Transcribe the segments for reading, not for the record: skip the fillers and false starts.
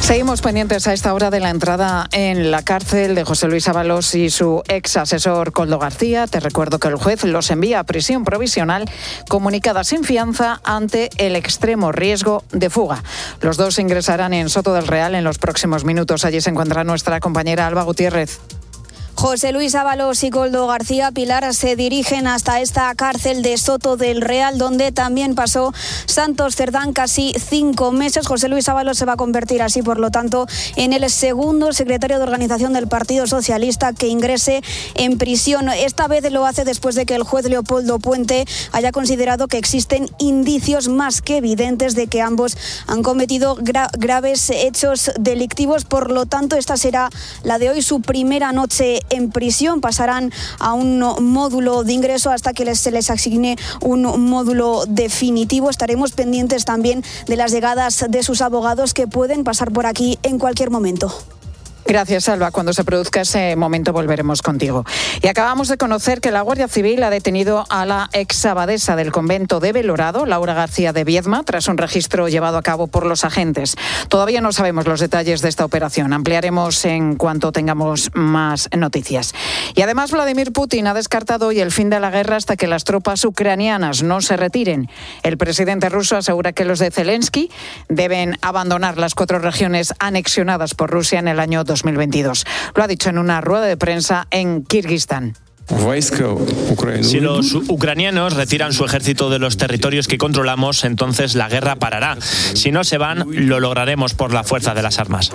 Seguimos pendientes a esta hora de la entrada en la cárcel de José Luis Ábalos y su ex asesor Koldo García. Te recuerdo que el juez los envía a prisión provisional comunicada sin fianza ante el extremo riesgo de fuga. Los dos ingresarán en Soto del Real en los próximos minutos. Allí se encuentra nuestra compañera Alba Gutiérrez. José Luis Ábalos y Koldo García Pilar se dirigen hasta esta cárcel de Soto del Real, donde también pasó Santos Cerdán casi 5 meses. José Luis Ábalos se va a convertir así, por lo tanto, en el segundo secretario de organización del Partido Socialista que ingrese en prisión. Esta vez lo hace después de que el juez Leopoldo Puente haya considerado que existen indicios más que evidentes de que ambos han cometido graves hechos delictivos. Por lo tanto, esta será la de hoy, su primera noche en prisión. Pasarán a un módulo de ingreso hasta que se les asigne un módulo definitivo. Estaremos pendientes también de las llegadas de sus abogados, que pueden pasar por aquí en cualquier momento. Gracias, Alba. Cuando se produzca ese momento volveremos contigo. Y acabamos de conocer que la Guardia Civil ha detenido a la ex abadesa del convento de Belorado, Laura García de Viedma, tras un registro llevado a cabo por los agentes. Todavía no sabemos los detalles de esta operación. Ampliaremos en cuanto tengamos más noticias. Y además, Vladimir Putin ha descartado hoy el fin de la guerra hasta que las tropas ucranianas no se retiren. El presidente ruso asegura que los de Zelensky deben abandonar las 4 regiones anexionadas por Rusia en el año 2022. Lo ha dicho en una rueda de prensa en Kirguistán. Si los ucranianos retiran su ejército de los territorios que controlamos, entonces la guerra parará. Si no se van, lo lograremos por la fuerza de las armas.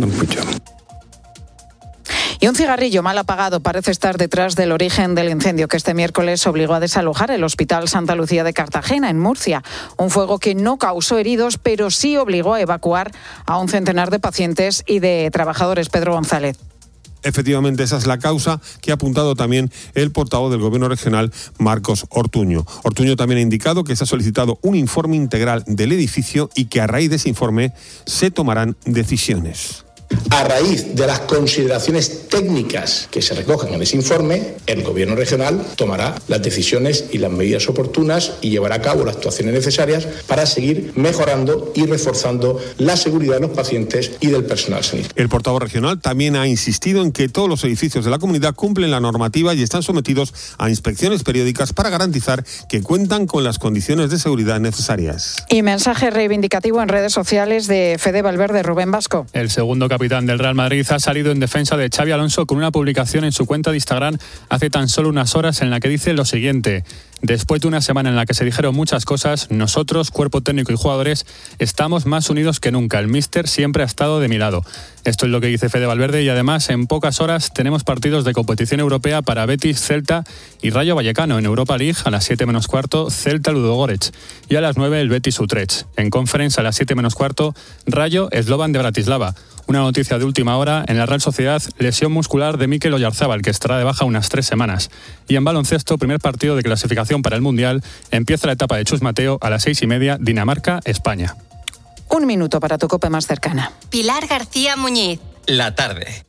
Y un cigarrillo mal apagado parece estar detrás del origen del incendio que este miércoles obligó a desalojar el Hospital Santa Lucía de Cartagena, en Murcia. Un fuego que no causó heridos, pero sí obligó a evacuar a un centenar de pacientes y de trabajadores. Pedro González. Efectivamente, esa es la causa que ha apuntado también el portavoz del Gobierno regional, Marcos Ortuño. Ortuño también ha indicado que se ha solicitado un informe integral del edificio y que a raíz de ese informe se tomarán decisiones. A raíz de las consideraciones técnicas que se recogen en ese informe, el Gobierno regional tomará las decisiones y las medidas oportunas y llevará a cabo las actuaciones necesarias para seguir mejorando y reforzando la seguridad de los pacientes y del personal sanitario. El portavoz regional también ha insistido en que todos los edificios de la comunidad cumplen la normativa y están sometidos a inspecciones periódicas para garantizar que cuentan con las condiciones de seguridad necesarias. Y mensaje reivindicativo en redes sociales de Fede Valverde. Rubén Vasco. El segundo capitán del Real Madrid ha salido en defensa de Xabi Alonso con una publicación en su cuenta de Instagram hace tan solo unas horas en la que dice lo siguiente: después de una semana en la que se dijeron muchas cosas, nosotros, cuerpo técnico y jugadores, estamos más unidos que nunca. El míster siempre ha estado de mi lado. Esto es lo que dice Fede Valverde, y además en pocas horas tenemos partidos de competición europea para Betis, Celta y Rayo Vallecano. En Europa League a las 7:15, Celta Ludogorets, y a las 9 el Betis Utrecht. En Conference a las 7:15, Rayo Slovan de Bratislava. Una noticia de última hora: en la Real Sociedad, lesión muscular de Mikel Oyarzabal, que estará de baja unas 3 semanas. Y en baloncesto, primer partido de clasificación para el Mundial, empieza la etapa de Chus Mateo a las 6:30, Dinamarca-España. 1 minuto para tu COPE más cercana. Pilar García Muñiz. La tarde.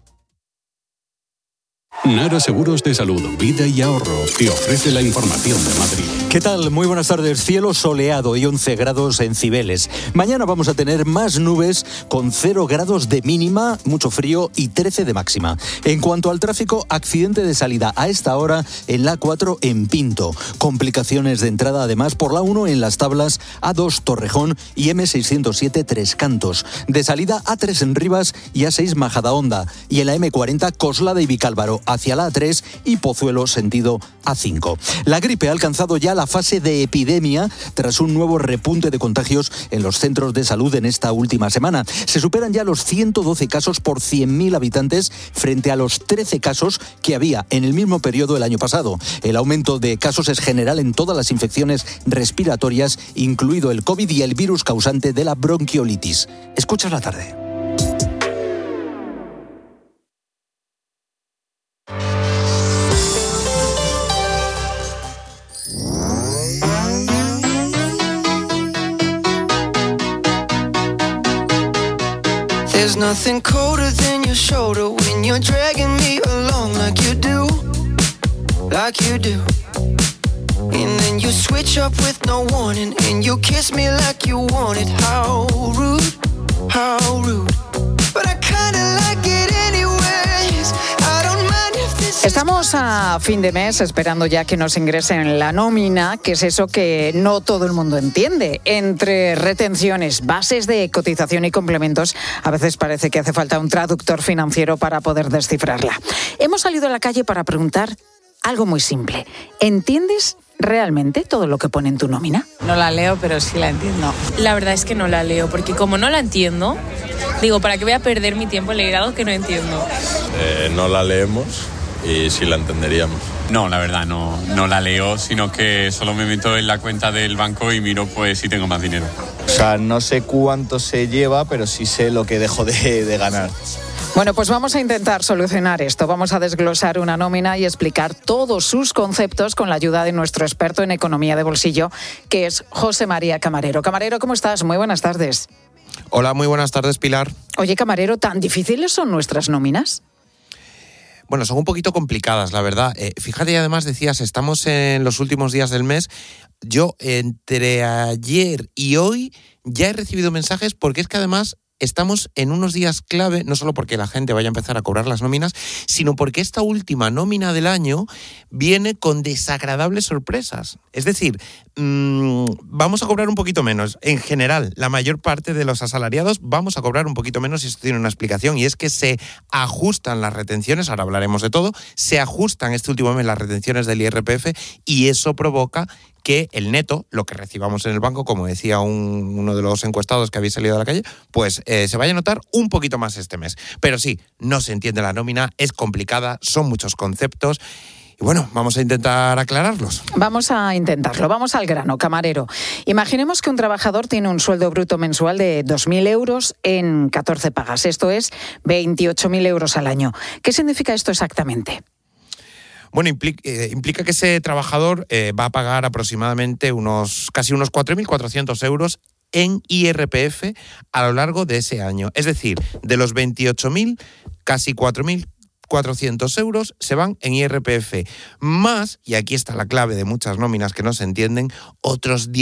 Nara Seguros de Salud, Vida y Ahorro te ofrece la información de Madrid. ¿Qué tal? Muy buenas tardes. Cielo soleado y 11 grados en Cibeles. Mañana vamos a tener más nubes con 0 grados de mínima, mucho frío y 13 de máxima. En cuanto al tráfico, accidente de salida a esta hora en la A4 en Pinto. Complicaciones de entrada además por la 1 en Las Tablas, A2 Torrejón y M607 Tres Cantos. De salida A3 en Rivas y A6 Majadahonda. Y en la M40 Coslada y Vicálvaro hacia la A3 y Pozuelo sentido A5. La gripe ha alcanzado ya la fase de epidemia tras un nuevo repunte de contagios en los centros de salud en esta última semana. Se superan ya los 112 casos por 100.000 habitantes frente a los 13 casos que había en el mismo periodo el año pasado. El aumento de casos es general en todas las infecciones respiratorias, incluido el COVID y el virus causante de la bronquiolitis. Escuchas la tarde. There's nothing colder than your shoulder when you're dragging me along like you do, like you do. And then you switch up with no warning and you kiss me like you want it. How rude, how rude. Estamos a fin de mes esperando ya que nos ingresen la nómina, que es eso que no todo el mundo entiende. Entre retenciones, bases de cotización y complementos, a veces parece que hace falta un traductor financiero para poder descifrarla. Hemos salido a la calle para preguntar algo muy simple. ¿Entiendes realmente todo lo que pone en tu nómina? No la leo, pero sí la entiendo. La verdad es que no la leo, porque como no la entiendo, digo, ¿para qué voy a perder mi tiempo en leer algo que no entiendo? No la leemos y sí la entenderíamos. No, la verdad, no la leo, sino que solo me meto en la cuenta del banco y miro pues si tengo más dinero. O sea, no sé cuánto se lleva, pero sí sé lo que dejo de ganar. Bueno, pues vamos a intentar solucionar esto. Vamos a desglosar una nómina y explicar todos sus conceptos con la ayuda de nuestro experto en economía de bolsillo, que es José María Camarero. Camarero, ¿cómo estás? Muy buenas tardes. Hola, muy buenas tardes, Pilar. Oye, Camarero, ¿tan difíciles son nuestras nóminas? Bueno, son un poquito complicadas, la verdad. Fíjate, y además decías, estamos en los últimos días del mes. Yo, entre ayer y hoy, ya he recibido mensajes porque es que además estamos en unos días clave, no solo porque la gente vaya a empezar a cobrar las nóminas, sino porque esta última nómina del año viene con desagradables sorpresas. Es decir, vamos a cobrar un poquito menos. En general, la mayor parte de los asalariados vamos a cobrar un poquito menos y esto tiene una explicación, y es que se ajustan las retenciones, ahora hablaremos de todo, se ajustan este último mes las retenciones del IRPF y eso provoca que el neto, lo que recibamos en el banco, como decía uno de los encuestados que habéis salido a la calle, pues se vaya a notar un poquito más este mes. Pero sí, no se entiende la nómina, es complicada, son muchos conceptos. Y bueno, vamos a intentar aclararlos. Vamos a intentarlo. Vamos al grano, Camarero. Imaginemos que un trabajador tiene un sueldo bruto mensual de 2.000 euros en 14 pagas. Esto es 28.000 euros al año. ¿Qué significa esto exactamente? Bueno, implica que ese trabajador va a pagar aproximadamente casi unos 4.400 euros en IRPF a lo largo de ese año. Es decir, de los 28.000, casi 4.400 euros se van en IRPF. Más, y aquí está la clave de muchas nóminas que no se entienden, otros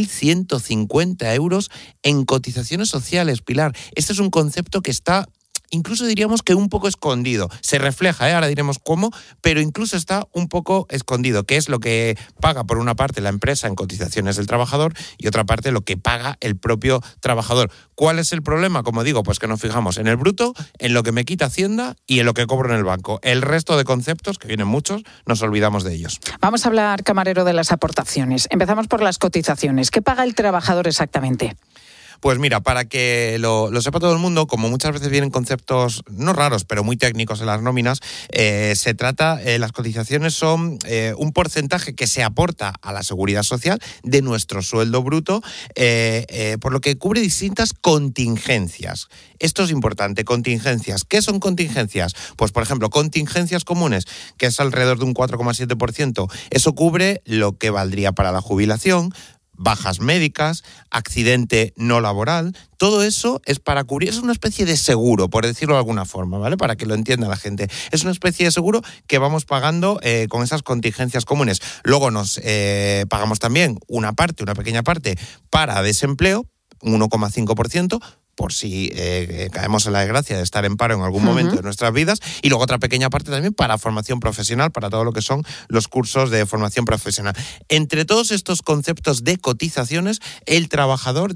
10.150 euros en cotizaciones sociales, Pilar. Este es un concepto que está, incluso diríamos que un poco escondido. Se refleja, ahora diremos cómo, pero incluso está un poco escondido, que es lo que paga por una parte la empresa en cotizaciones del trabajador y otra parte lo que paga el propio trabajador. ¿Cuál es el problema? Como digo, pues que nos fijamos en el bruto, en lo que me quita Hacienda y en lo que cobro en el banco. El resto de conceptos, que vienen muchos, nos olvidamos de ellos. Vamos a hablar, Camarero, de las aportaciones. Empezamos por las cotizaciones. ¿Qué paga el trabajador exactamente? Pues mira, para que lo sepa todo el mundo, como muchas veces vienen conceptos no raros, pero muy técnicos en las nóminas, se trata, las cotizaciones son un porcentaje que se aporta a la seguridad social de nuestro sueldo bruto, por lo que cubre distintas contingencias. Esto es importante, contingencias. ¿Qué son contingencias? Pues, por ejemplo, contingencias comunes, que es alrededor de un 4,7%. Eso cubre lo que valdría para la jubilación, bajas médicas, accidente no laboral, todo eso es para cubrir, es una especie de seguro, por decirlo de alguna forma, ¿vale? Para que lo entienda la gente. Es una especie de seguro que vamos pagando con esas contingencias comunes. Luego nos pagamos también una pequeña parte para desempleo, un 1,5%, por si caemos en la desgracia de estar en paro en algún momento de nuestras vidas, y luego otra pequeña parte también para formación profesional, para todo lo que son los cursos de formación profesional. Entre todos estos conceptos de cotizaciones, el trabajador,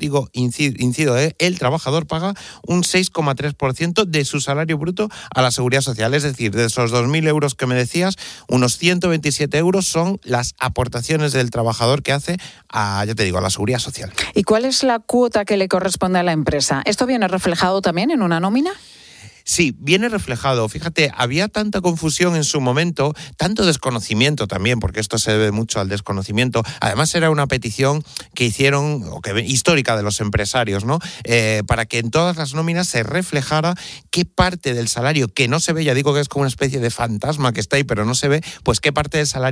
el trabajador paga un 6,3% de su salario bruto a la seguridad social. Es decir, de esos 2.000 euros que me decías, unos 127 euros son las aportaciones del trabajador que hace a la seguridad social. ¿Y cuál es la cuota que le corresponde a la empresa? ¿Esto viene reflejado también en una nómina? Sí, viene reflejado. Fíjate, había tanta confusión en su momento, tanto desconocimiento también, porque esto se debe mucho al desconocimiento. Además, era una petición que hicieron, histórica de los empresarios, ¿no? Para que en todas las nóminas se reflejara qué parte del salario, que no se ve, ya digo que es como una especie de fantasma que está ahí, pero no se ve, pues qué parte del salario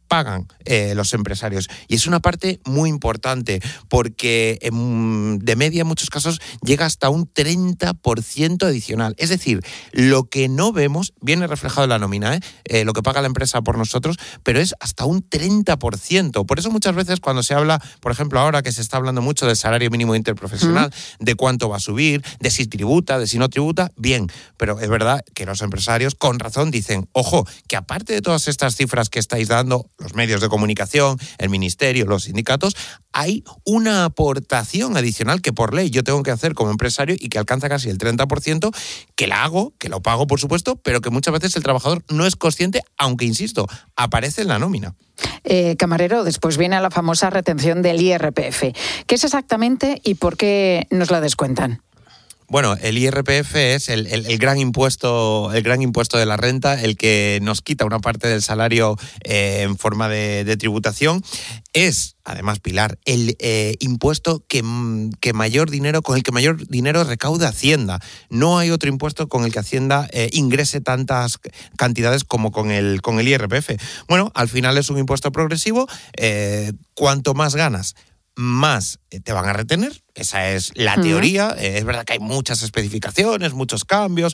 pagan los empresarios. Y es una parte muy importante porque de media en muchos casos llega hasta un 30% adicional. Es decir, lo que no vemos viene reflejado en la nómina, lo que paga la empresa por nosotros, pero es hasta un 30%. Por eso muchas veces cuando se habla, por ejemplo, ahora que se está hablando mucho del salario mínimo interprofesional, de cuánto va a subir, de si tributa, de si no tributa, bien. Pero es verdad que los empresarios con razón dicen, ojo, que aparte de todas estas cifras que estáis dando, los medios de comunicación, el ministerio, los sindicatos, hay una aportación adicional que por ley yo tengo que hacer como empresario y que alcanza casi el 30%, que la hago, que lo pago por supuesto, pero que muchas veces el trabajador no es consciente, aunque insisto, aparece en la nómina. Camarero, después viene la famosa retención del IRPF. ¿Qué es exactamente y por qué nos la descuentan? Bueno, el IRPF es el gran impuesto de la renta, el que nos quita una parte del salario en forma de tributación. Es, además, Pilar, el impuesto con el que mayor dinero recauda Hacienda. No hay otro impuesto con el que Hacienda ingrese tantas cantidades como con el IRPF. Bueno, al final es un impuesto progresivo. Cuanto más ganas, más te van a retener. Esa es la teoría. Es verdad que hay muchas especificaciones, muchos cambios,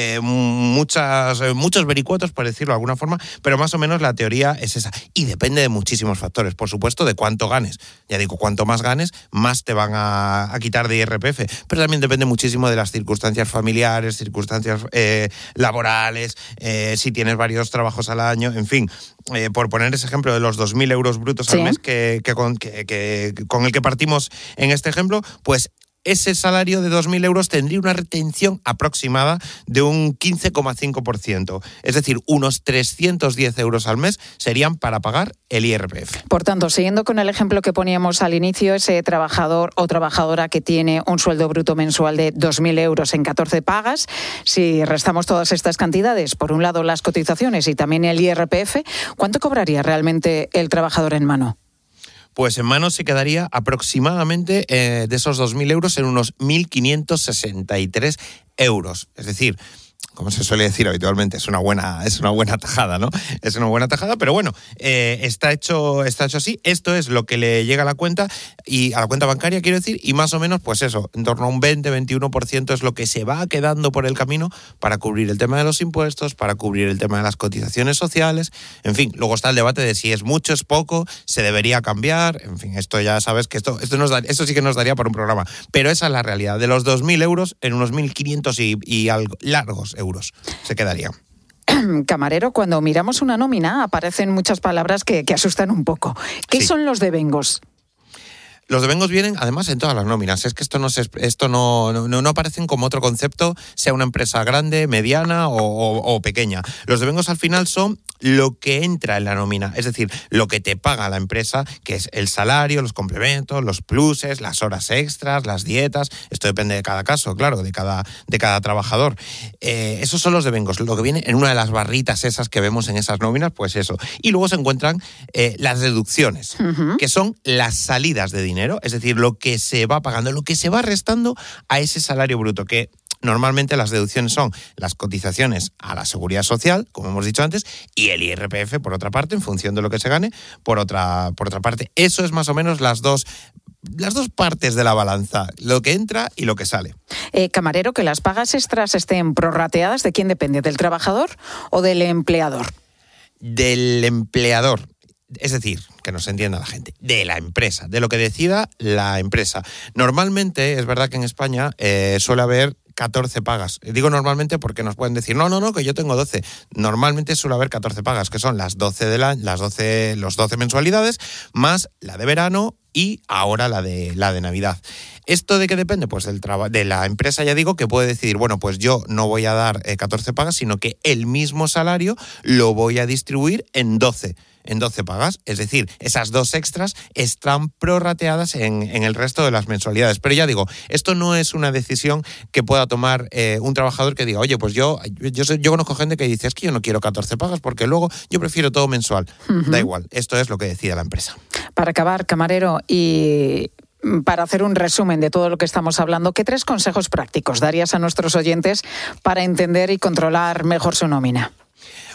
muchos vericuetos, por decirlo de alguna forma, pero más o menos la teoría es esa. Y depende de muchísimos factores, por supuesto, de cuánto ganes. Ya digo, cuanto más ganes, más te van a quitar de IRPF. Pero también depende muchísimo de las circunstancias familiares, circunstancias laborales, si tienes varios trabajos al año, en fin. Por poner ese ejemplo de los 2.000 euros brutos al mes con el que partimos en este ejemplo, pues ese salario de 2.000 euros tendría una retención aproximada de un 15,5%. Es decir, unos 310 euros al mes serían para pagar el IRPF. Por tanto, siguiendo con el ejemplo que poníamos al inicio, ese trabajador o trabajadora que tiene un sueldo bruto mensual de 2.000 euros en 14 pagas, si restamos todas estas cantidades, por un lado las cotizaciones y también el IRPF, ¿cuánto cobraría realmente el trabajador en mano? Pues en mano se quedaría aproximadamente de esos 2.000 euros en unos 1.563 euros. Es decir, como se suele decir habitualmente, es una buena tajada, ¿no? Es una buena tajada, pero bueno, está hecho así. Esto es lo que le llega a la cuenta, y a la cuenta bancaria, quiero decir, y más o menos, pues eso, en torno a un 20-21% es lo que se va quedando por el camino para cubrir el tema de los impuestos, para cubrir el tema de las cotizaciones sociales. En fin, luego está el debate de si es mucho, es poco, se debería cambiar. En fin, esto ya sabes que esto sí que nos daría para un programa. Pero esa es la realidad. De los 2.000 euros, en unos 1.500 y algo largos euros se quedaría. Camarero, cuando miramos una nómina aparecen muchas palabras que asustan un poco. ¿Qué son los devengos? Los devengos vienen, además, en todas las nóminas. Es que esto no aparecen como otro concepto, sea una empresa grande, mediana o pequeña. Los devengos, al final, son lo que entra en la nómina, es decir, lo que te paga la empresa, que es el salario, los complementos, los pluses, las horas extras, las dietas. Esto depende de cada caso, claro, de cada trabajador. Esos son los devengos, lo que viene en una de las barritas esas que vemos en esas nóminas, pues eso. Y luego se encuentran las deducciones, que son las salidas de dinero, es decir, lo que se va pagando, lo que se va restando a ese salario bruto, que normalmente las deducciones son las cotizaciones a la Seguridad Social, como hemos dicho antes, y el IRPF, por otra parte, en función de lo que se gane, por otra parte. Eso es más o menos las dos partes de la balanza, lo que entra y lo que sale. Camarero, que las pagas extras estén prorrateadas, ¿de quién depende? ¿Del trabajador o del empleador? Del empleador. Es decir, que nos entienda la gente, de la empresa, de lo que decida la empresa. Normalmente, es verdad que en España suele haber 14 pagas. Digo normalmente porque nos pueden decir, no, que yo tengo 12. Normalmente suele haber 14 pagas, que son los 12 mensualidades, más la de verano y ahora la de Navidad. ¿Esto de qué depende? Pues de la empresa, ya digo, que puede decidir, bueno, pues yo no voy a dar 14 pagas, sino que el mismo salario lo voy a distribuir en 12 pagas, es decir, esas dos extras están prorrateadas en el resto de las mensualidades. Pero ya digo, esto no es una decisión que pueda tomar un trabajador que diga, oye, pues yo conozco gente que dice, es que yo no quiero 14 pagas porque luego yo prefiero todo mensual. Da igual, esto es lo que decide la empresa. Para acabar, Camarero, y para hacer un resumen de todo lo que estamos hablando, ¿qué 3 consejos prácticos darías a nuestros oyentes para entender y controlar mejor su nómina?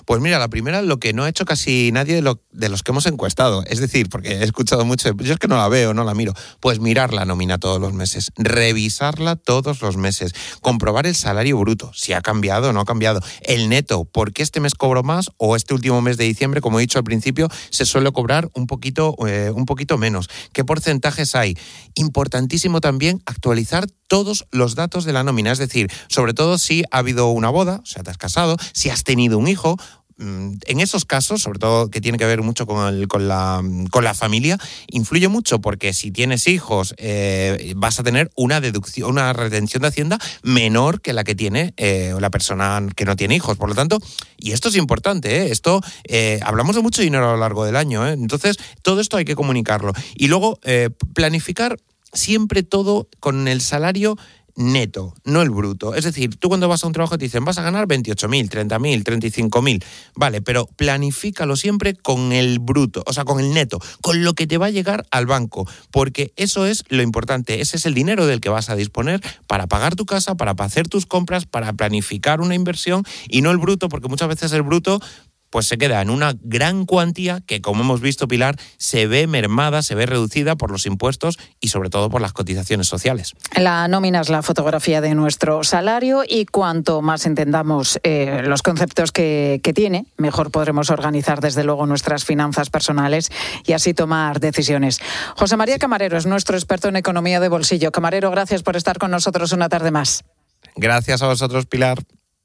Pues mira, la primera, lo que no ha hecho casi nadie de los que hemos encuestado, es decir, porque he escuchado mucho, yo es que no la veo, no la miro, pues mirar la nómina todos los meses, revisarla todos los meses, comprobar el salario bruto, si ha cambiado o no ha cambiado, el neto, por qué este mes cobro más o este último mes de diciembre, como he dicho al principio, se suele cobrar un poquito menos, qué porcentajes hay. Importantísimo también actualizar todos los datos de la nómina, es decir, sobre todo si ha habido una boda, o sea, te has casado, si has tenido un hijo. En esos casos, sobre todo que tiene que ver mucho con la familia, influye mucho porque si tienes hijos vas a tener una deducción, una retención de Hacienda menor que la que tiene la persona que no tiene hijos. Por lo tanto, y esto es importante, esto hablamos de mucho dinero a lo largo del año, entonces todo esto hay que comunicarlo. Y luego planificar siempre todo con el salario neto, no el bruto. Es decir, tú cuando vas a un trabajo te dicen vas a ganar 28.000, 30.000, 35.000. Vale, pero planifícalo siempre con el bruto, o sea, con el neto, con lo que te va a llegar al banco, porque eso es lo importante. Ese es el dinero del que vas a disponer para pagar tu casa, para hacer tus compras, para planificar una inversión y no el bruto, porque muchas veces el bruto pues se queda en una gran cuantía que, como hemos visto, Pilar, se ve mermada, se ve reducida por los impuestos y sobre todo por las cotizaciones sociales. La nómina es la fotografía de nuestro salario y cuanto más entendamos los conceptos que tiene, mejor podremos organizar desde luego nuestras finanzas personales y así tomar decisiones. José María Camarero es nuestro experto en economía de bolsillo. Camarero, gracias por estar con nosotros una tarde más. Gracias a vosotros, Pilar.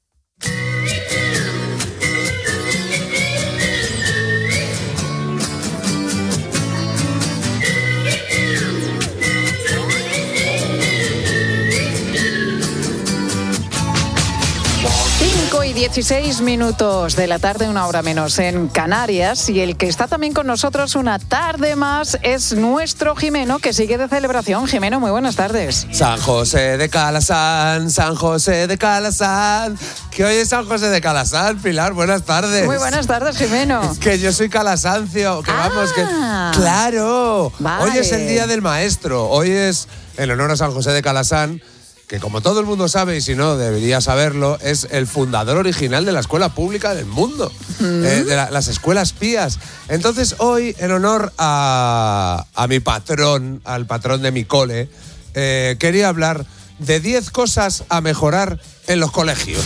16 minutos de la tarde, una hora menos en Canarias, y el que está también con nosotros una tarde más es nuestro Jimeno, que sigue de celebración. Jimeno, muy buenas tardes. San José de Calasán, San José de Calasán, que hoy es San José de Calasán, Pilar, buenas tardes. Muy buenas tardes, Jimeno. Que yo soy calasancio, que vamos, que... ¡Claro! Vale. Hoy es el Día del Maestro, hoy es en honor a San José de Calasán, que como todo el mundo sabe, y si no, debería saberlo, es el fundador original de la escuela pública del mundo, de las escuelas pías. Entonces, hoy, en honor a mi patrón, al patrón de mi cole, quería hablar de 10 cosas a mejorar en los colegios.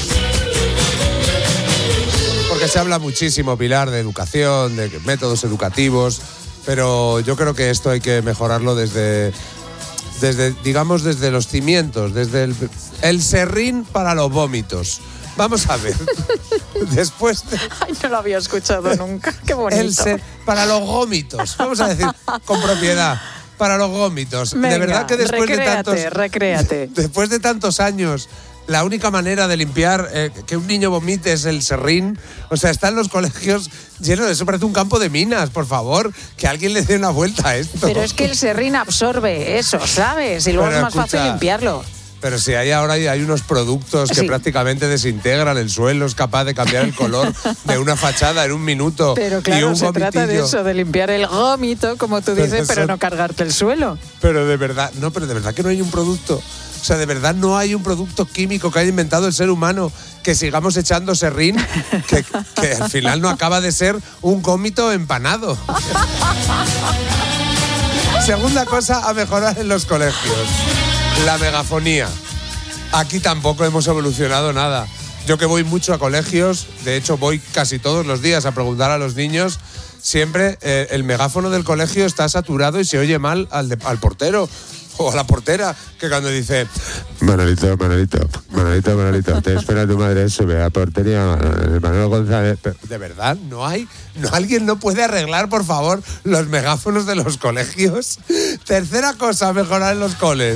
Porque se habla muchísimo, Pilar, de educación, de métodos educativos, pero yo creo que esto hay que mejorarlo desde los cimientos, desde el serrín para los vómitos. Vamos a ver. Después de... Ay, no lo había escuchado nunca. Qué bonito. Para los gómitos. Vamos a decir con propiedad. Para los gómitos. Venga, de verdad que recréate. Después de tantos años, la única manera de limpiar que un niño vomite es el serrín. O sea, están los colegios llenos de eso, parece un campo de minas, por favor, que alguien le dé una vuelta a esto. Pero es que el serrín absorbe eso, ¿sabes? Y luego es más fácil limpiarlo. Pero si ahora hay unos productos que prácticamente desintegran el suelo, es capaz de cambiar el color de una fachada en un minuto. Pero claro, se trata de eso, de limpiar el gómito, como tú dices, pero no cargarte el suelo. Pero de verdad que no hay un producto. O sea, de verdad no hay un producto químico que haya inventado el ser humano que sigamos echando serrín, que al final no acaba de ser un gómito empanado. Segunda cosa a mejorar en los colegios. La megafonía. Aquí tampoco hemos evolucionado nada. Yo que voy mucho a colegios, de hecho voy casi todos los días a preguntar a los niños, siempre el megáfono del colegio está saturado y se oye mal al portero o a la portera, que cuando dice Manolito, te espera tu madre, sube a la portería, Manuel González. De verdad, alguien no puede arreglar, por favor, los megáfonos de los colegios. Tercera cosa a mejorar en los coles.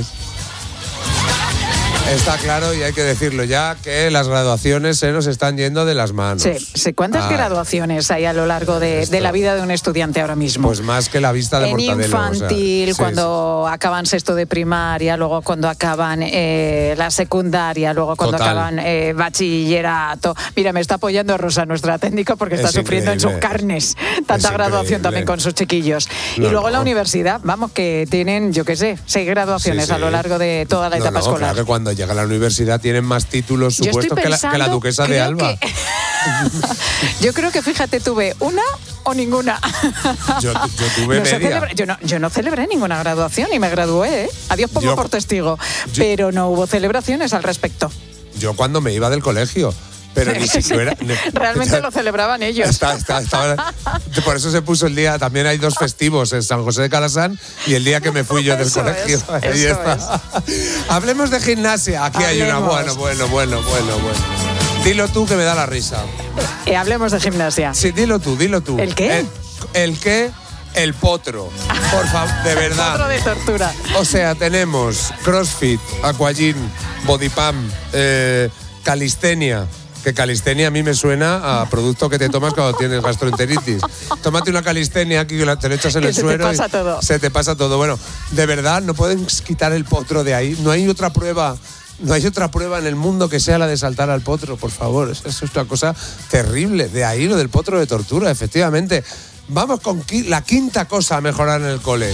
Está claro, y hay que decirlo ya, que las graduaciones se nos están yendo de las manos. Sí. ¿Cuántas graduaciones hay a lo largo de la vida de un estudiante ahora mismo? Pues más que la vista de Mortadelo. En infantil, cuando acaban sexto de primaria, luego cuando acaban la secundaria, luego cuando acaban bachillerato. Mira, me está apoyando Rosa, nuestra técnica, porque está sufriendo en sus carnes tanta graduación también con sus chiquillos. Y luego la universidad, vamos, que tienen, yo qué sé, 6 graduaciones a lo largo de toda la etapa escolar. Claro que cuando llega a la universidad tienen más títulos supuestos que la duquesa de Alba. Yo creo que, fíjate, tuve una o ninguna. Yo tuve media. Yo no celebré ninguna graduación y me gradué, ¿eh? Adiós pongo por testigo. Pero no hubo celebraciones al respecto. Yo cuando me iba del colegio. Pero ni siquiera... Realmente lo celebraban ellos. Por eso se puso el día... También hay 2 festivos, en San José de Calasán y el día que me fui yo del colegio. Ahí está. Hablemos de gimnasia. Aquí hay una... Bueno. Dilo tú que me da la risa. Hablemos de gimnasia. Sí, dilo tú. ¿El qué? ¿El qué? El potro. Por favor, de verdad. Potro de tortura. O sea, tenemos CrossFit, aquagym, body pump, calistenia. Que calistenia a mí me suena a producto que te tomas cuando tienes gastroenteritis. Tómate una calistenia aquí, te lo echas en el suero y se te pasa todo. Bueno, de verdad, no pueden quitar el potro de ahí. No hay otra prueba en el mundo que sea la de saltar al potro, por favor. Eso es una cosa terrible. De ahí lo del potro de tortura, efectivamente. Vamos con la quinta cosa a mejorar en el cole.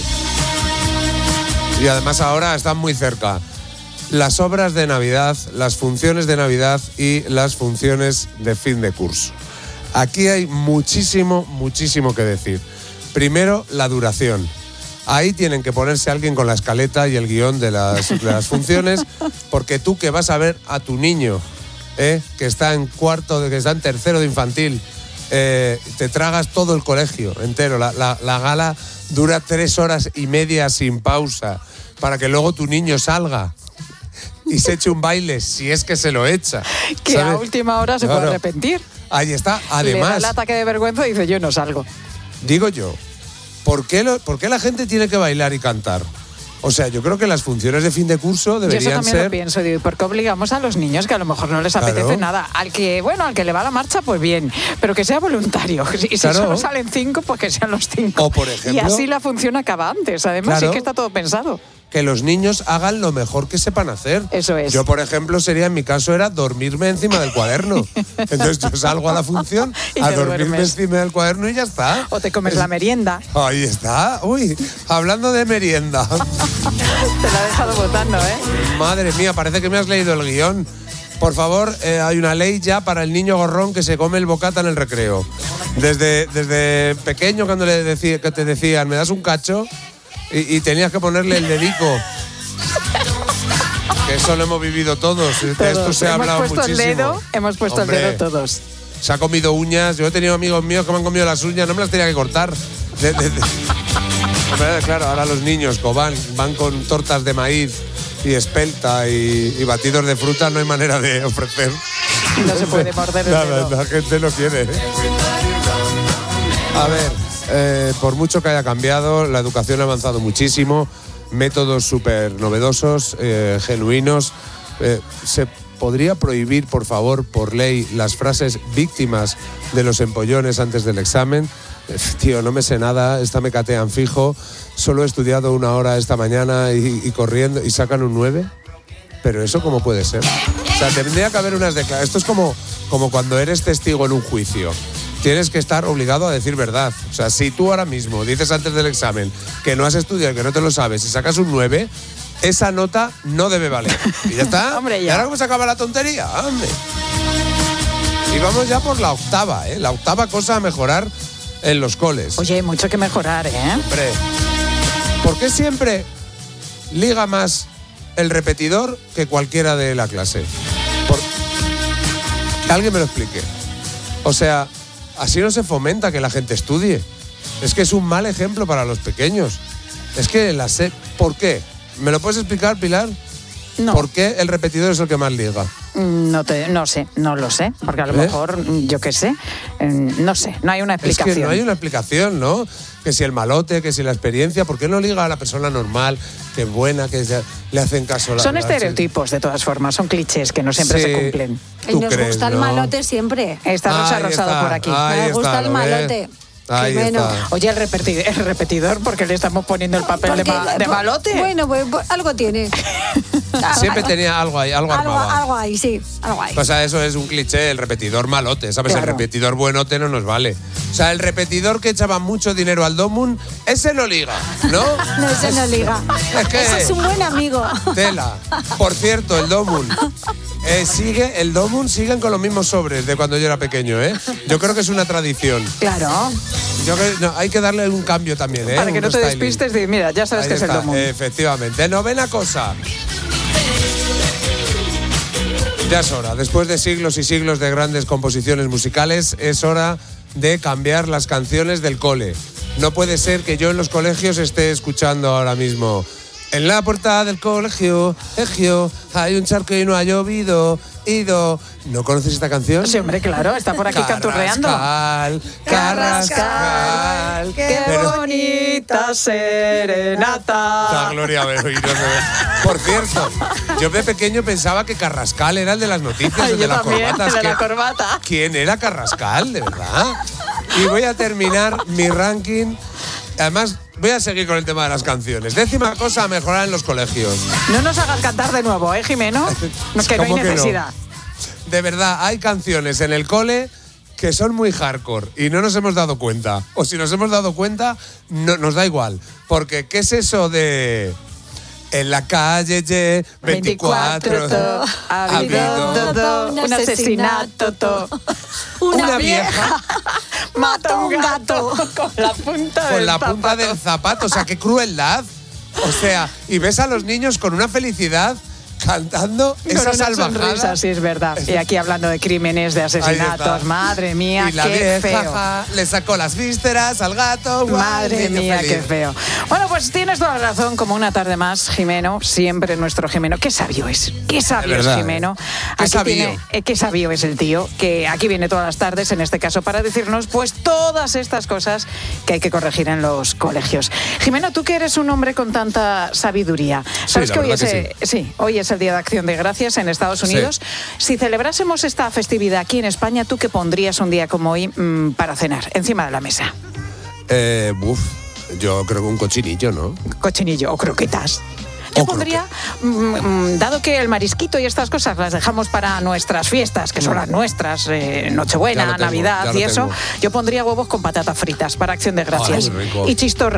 Y además ahora están muy cerca. Las obras de Navidad, las funciones de Navidad y las funciones de fin de curso. Aquí hay muchísimo que decir. Primero, la duración. Ahí tienen que ponerse alguien con la escaleta y el guión de las funciones, porque tú que vas a ver a tu niño, que está en tercero de infantil, te tragas todo el colegio entero. La gala dura 3 horas y media sin pausa, para que luego tu niño salga y se eche un baile, si es que se lo echa. Que ¿sabes? A última hora se puede arrepentir. Ahí está, además. Le da el ataque de vergüenza y dice, yo no salgo. Digo yo, ¿por qué la gente tiene que bailar y cantar? O sea, yo creo que las funciones de fin de curso deberían ser... Yo eso también lo pienso, digo, ¿por qué obligamos a los niños que a lo mejor no les apetece nada? Al que le va la marcha, pues bien, pero que sea voluntario. Y si solo salen 5, pues que sean los 5. O por ejemplo... Y así la función acaba antes, además, es que está todo pensado. Que los niños hagan lo mejor que sepan hacer. Eso es. Yo, por ejemplo, en mi caso era dormirme encima del cuaderno. Entonces yo salgo a la función a dormirme encima del cuaderno y ya está. O te comes la merienda. Ahí está. Uy, hablando de merienda. Te la he dejado botando, ¿eh? Madre mía, parece que me has leído el guión. Por favor, hay una ley ya para el niño gorrón que se come el bocata en el recreo. Desde pequeño, cuando que te decían, ¿me das un cacho? Y tenías que ponerle el dedico. Que eso lo hemos vivido todos. De esto se ha hablado muchísimo. Hemos puesto el dedo todos. Se ha comido uñas. Yo he tenido amigos míos que me han comido las uñas. No me las tenía que cortar. Claro, ahora los niños van con tortas de maíz y espelta y batidos de fruta. No hay manera de ofrecer. No se puede morder el dedo. La gente no quiere. A ver... por mucho que haya cambiado, la educación ha avanzado muchísimo, métodos súper novedosos, genuinos. ¿Se podría prohibir, por favor, por ley, las frases víctimas de los empollones antes del examen? Tío, no me sé nada, esta me catean fijo, solo he estudiado 1 hora esta mañana y corriendo y sacan un 9. Pero eso, ¿cómo puede ser? O sea, tendría que haber unas declaraciones. Esto es como cuando eres testigo en un juicio. Tienes que estar obligado a decir verdad. O sea, si tú ahora mismo dices antes del examen que no has estudiado, que no te lo sabes, y sacas un 9, esa nota no debe valer. Y ya está. Hombre, ya. ¿Y ahora cómo se acaba la tontería? ¡Hombre! Y vamos ya por la octava, ¿eh? La octava cosa a mejorar en los coles. Oye, hay mucho que mejorar, ¿eh? Hombre, ¿por qué siempre liga más el repetidor que cualquiera de la clase? Que alguien me lo explique. O sea... Así no se fomenta que la gente estudie. Es que es un mal ejemplo para los pequeños. Es que ¿por qué? ¿Me lo puedes explicar, Pilar? No. ¿Por qué el repetidor es el que más liga? No sé, no lo sé, porque a lo mejor, yo qué sé, no sé, no hay una explicación. Es que no hay una explicación, ¿no? Que si el malote, que si la experiencia, ¿por qué no liga a la persona normal, que es buena, que le hacen caso? Son estereotipos, de todas formas, son clichés que no siempre se cumplen. Y nos gusta el malote siempre. Está Rosa Rosado por aquí. Me gusta el malote. Ahí está. Oye, el repetidor, ¿por qué le estamos poniendo el papel de malote? Bueno, pues algo tiene. Siempre tenía algo ahí, algo armaba. Algo ahí, sí, algo ahí. O sea, eso es un cliché, el repetidor malote, ¿sabes? Claro. El repetidor buenote no nos vale. O sea, el repetidor que echaba mucho dinero al Domun, ese no liga, ¿no? No, ese no liga. Es que ese es un buen amigo. Tela. Por cierto, el Domun, sigue, el Domun siguen con los mismos sobres de cuando yo era pequeño, ¿eh? Yo creo que es una tradición. Claro. Yo creo, no, hay que darle un cambio también, ¿eh? Para que no te despistes y mira, ya sabes que es el Domun. Efectivamente. Novena cosa. Ya es hora. Después de siglos y siglos de grandes composiciones musicales, es hora de cambiar las canciones del cole. No puede ser que yo en los colegios esté escuchando ahora mismo: en la puerta del colegio, hay un charco y no ha llovido, ido. ¿No conoces esta canción? Sí, hombre, claro, está por aquí canturreando. Carrascal, qué bonita serenata. La Gloria Beoíno. Por cierto, yo de pequeño pensaba que Carrascal era el de las noticias, el de las corbatas. El de la corbata. ¿Quién era Carrascal, de verdad? Y voy a terminar mi ranking. Además, voy a seguir con el tema de las canciones. 10ª cosa a mejorar en los colegios. No nos hagas cantar de nuevo, Jimeno. Que no hay necesidad. No? De verdad, hay canciones en el cole que son muy hardcore y no nos hemos dado cuenta. O si nos hemos dado cuenta, no, nos da igual. Porque, ¿qué es eso de... En la calle 24 ha habido un asesinato. Una vieja mata a un gato con la punta del zapato. O sea, qué crueldad. O sea, y ves a los niños con una felicidad cantando esa salvajada. Sí, es verdad. Y aquí hablando de crímenes, de asesinatos. Madre mía, y la qué vieja, feo. Le sacó las vísceras al gato. Madre mía, qué feo. Bueno, pues tienes toda la razón, como una tarde más, Jimeno, siempre nuestro Jimeno. Qué sabio es. Qué sabio es Jimeno. Qué sabio es el tío, que aquí viene todas las tardes, en este caso, para decirnos pues todas estas cosas que hay que corregir en los colegios. Jimeno, tú que eres un hombre con tanta sabiduría, ¿sabes que hoy es el Día de Acción de Gracias en Estados Unidos? Sí. Si celebrásemos esta festividad aquí en España, ¿tú qué pondrías un día como hoy para cenar, encima de la mesa? Yo creo que un cochinillo, ¿no? Cochinillo o croquetas. Yo pondría, dado que el marisquito y estas cosas las dejamos para nuestras fiestas, que son las nuestras, Nochebuena, Navidad y eso, yo pondría huevos con patatas fritas para Acción de Gracias. Y chistorra.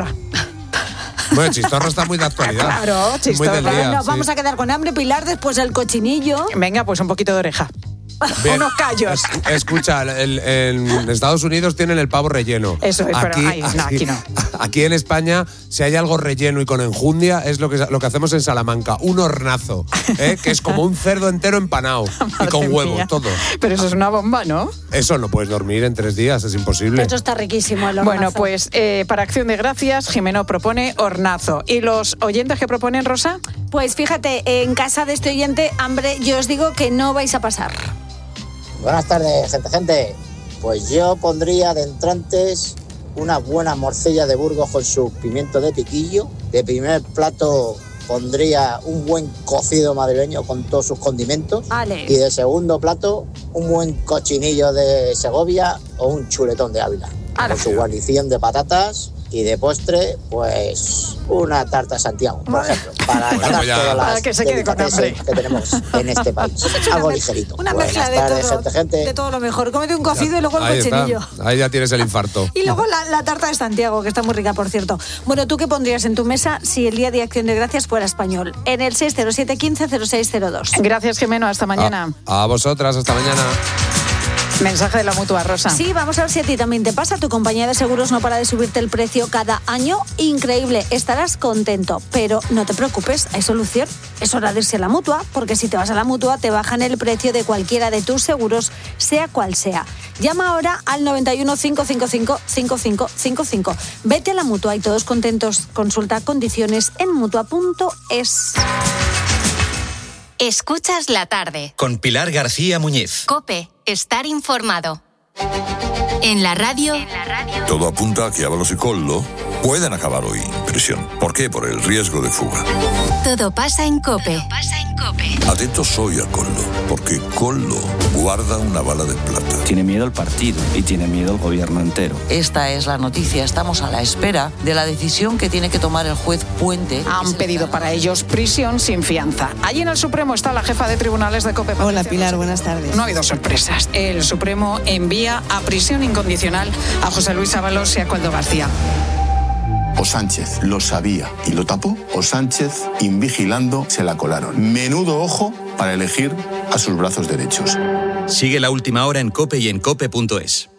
Bueno, chistorra está muy de actualidad. Claro, chistorra. Nos vamos a quedar con hambre, Pilar, después el cochinillo. Venga, pues un poquito de oreja. Bien. Unos callos. Escucha, en Estados Unidos tienen el pavo relleno. Eso es, aquí, pero aquí no. Aquí en España, si hay algo relleno y con enjundia, es lo que hacemos en Salamanca. Un hornazo, que es como un cerdo entero empanado y con huevo, todo. Pero eso es una bomba, ¿no? Eso no puedes dormir en 3 días, es imposible. Eso está riquísimo, el hornazo. Bueno, pues para Acción de Gracias, Jimeno propone hornazo. ¿Y los oyentes que proponen, Rosa? Pues fíjate, en casa de este oyente, hambre, yo os digo que no vais a pasar. Buenas tardes, gente. Pues yo pondría de entrantes una buena morcilla de Burgos con su pimiento de piquillo. De primer plato pondría un buen cocido madrileño con todos sus condimentos. Ale. Y de segundo plato, un buen cochinillo de Segovia o un chuletón de Ávila. Ale. Con su guarnición de patatas. Y de postre, pues una tarta Santiago, por ejemplo, para acabar todas las que se quede con hambre que tenemos en este país. Algo ligerito. Una mezcla de todo lo mejor. Cómete un cocido y luego el cochinillo. Ahí ya tienes el infarto. Y luego la tarta de Santiago, que está muy rica, por cierto. Bueno, ¿tú qué pondrías en tu mesa si el Día de Acción de Gracias fuera español? En el 607-15-0602. Gracias, Jimeno. Hasta mañana. A vosotras, hasta mañana. Mensaje de la Mutua, Rosa. Sí, vamos a ver si a ti también te pasa. Tu compañía de seguros no para de subirte el precio cada año. Increíble, estarás contento. Pero no te preocupes, hay solución. Es hora de irse a la Mutua, porque si te vas a la Mutua te bajan el precio de cualquiera de tus seguros, sea cual sea. Llama ahora al 91 555 5555. Vete a la Mutua y todos contentos. Consulta condiciones en Mutua.es. Escuchas la tarde. Con Pilar García Muñiz. COPE. Estar informado. En la radio. Todo apunta a que Ábalos y Coldo pueden acabar hoy en prisión. ¿Por qué? Por el riesgo de fuga. Todo pasa en COPE. Atentos hoy a Coldo, porque Coldo guarda una bala de plata. Tiene miedo el partido y tiene miedo el gobierno entero. Esta es la noticia. Estamos a la espera de la decisión que tiene que tomar el juez Puente. Han pedido para ellos prisión sin fianza. Allí en el Supremo está la jefa de tribunales de COPE. Hola, Pilar, buenas tardes. No ha habido sorpresas. El Supremo envía a prisión incondicional a José Luis Ábalos y a Koldo García. O Sánchez lo sabía y lo tapó, o Sánchez, invigilando, se la colaron. Menudo ojo para elegir a sus brazos derechos. Sigue La Última Hora en COPE y en cope.es.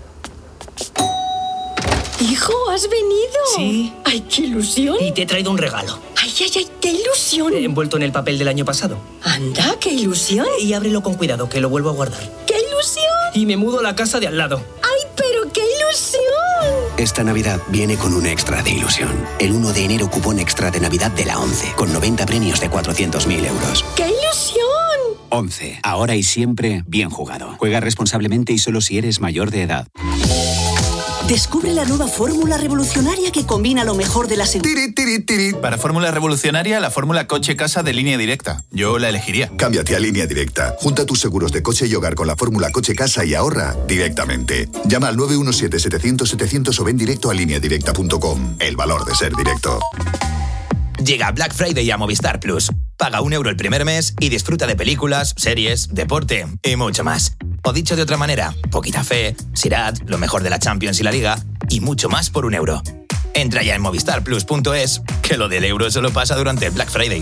Hijo, ¿has venido? Sí. ¡Ay, qué ilusión! Y te he traído un regalo. ¡Ay, ay, ay, qué ilusión! Envuelto en el papel del año pasado. ¡Anda, qué ilusión! Y ábrelo con cuidado, que lo vuelvo a guardar. ¡Qué ilusión! Y me mudo a la casa de al lado. ¡Ay, pero qué ilusión! Esta Navidad viene con un extra de ilusión. El 1 de enero cupón extra de Navidad de la 11, con 90 premios de 400.000 euros. ¡Qué ilusión! 11. Ahora y siempre, bien jugado. Juega responsablemente y solo si eres mayor de edad. Descubre la nueva fórmula revolucionaria que combina lo mejor de la Para fórmula revolucionaria, la fórmula coche-casa de Línea Directa. Yo la elegiría. Cámbiate a Línea Directa. Junta tus seguros de coche y hogar con la fórmula coche-casa y ahorra directamente. Llama al 917-700-700 o ven directo a lineadirecta.com. El valor de ser directo. Llega Black Friday a Movistar Plus. Paga €1 el primer mes y disfruta de películas, series, deporte y mucho más. O dicho de otra manera, Poquita Fe, Sirat, lo mejor de la Champions y la Liga y mucho más por €1. Entra ya en movistarplus.es, que lo del euro solo pasa durante el Black Friday.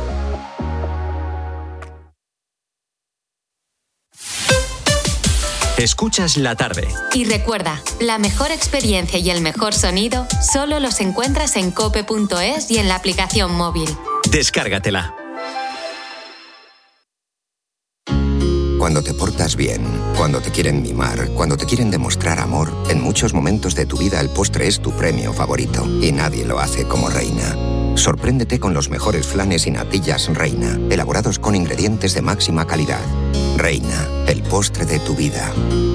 Escuchas La Tarde. Y recuerda, la mejor experiencia y el mejor sonido solo los encuentras en cope.es y en la aplicación móvil. Descárgatela. Cuando te portas bien, cuando te quieren mimar, cuando te quieren demostrar amor, en muchos momentos de tu vida el postre es tu premio favorito y nadie lo hace como Reina. Sorpréndete con los mejores flanes y natillas Reina, elaborados con ingredientes de máxima calidad. Reina, el postre de tu vida.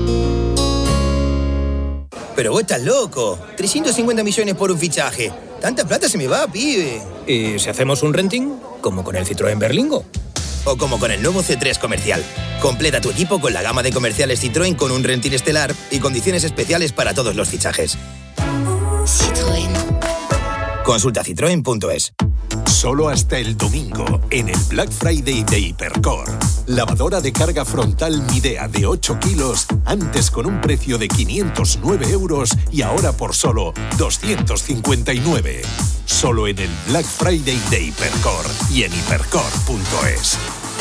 Pero vos estás loco. 350 millones por un fichaje. Tanta plata se me va, pibe. ¿Y si hacemos un renting? Como con el Citroën Berlingo. O como con el nuevo C3 Comercial. Completa tu equipo con la gama de comerciales Citroën con un renting estelar y condiciones especiales para todos los fichajes. Citroën. Consulta citroen.es. Solo hasta el domingo, en el Black Friday de Hipercor. Lavadora de carga frontal Midea de 8 kilos, antes con un precio de 509 euros y ahora por solo 259. Solo en el Black Friday de Hipercor y en hipercor.es.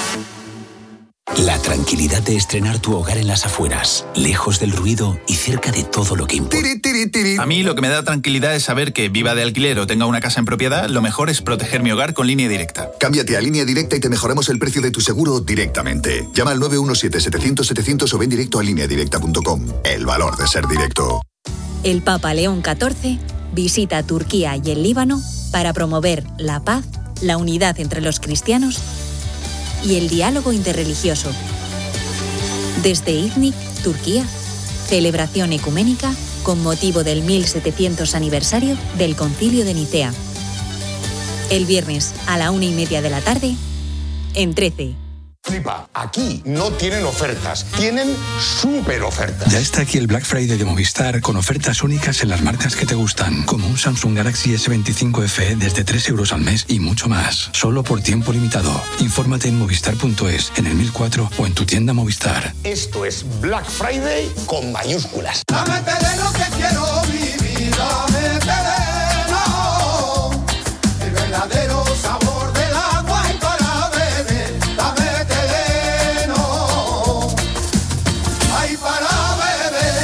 La tranquilidad de estrenar tu hogar en las afueras, lejos del ruido y cerca de todo lo que importa. A mí lo que me da tranquilidad es saber que viva de alquiler o tenga una casa en propiedad, lo mejor es proteger mi hogar con Línea Directa. Cámbiate a Línea Directa y te mejoramos el precio de tu seguro directamente. Llama al 917-700-700 o ven directo a lineadirecta.com. El valor de ser directo. El Papa León XIV visita Turquía y el Líbano para promover la paz, la unidad entre los cristianos y el diálogo interreligioso. Desde İznik, Turquía, celebración ecuménica con motivo del 1700 aniversario del Concilio de Nicea. El viernes a la 1:30 de la tarde, en 13. Flipa, aquí no tienen ofertas, tienen súper ofertas. Ya está aquí el Black Friday de Movistar con ofertas únicas en las marcas que te gustan, como un Samsung Galaxy S25 FE desde 3 euros al mes y mucho más, solo por tiempo limitado. Infórmate en movistar.es, en el 1004 o en tu tienda Movistar. Esto es Black Friday con mayúsculas. Dame terreno que quiero vivir, dame terreno, el verdadero sabor del agua y para beber, dame terreno, ay para beber.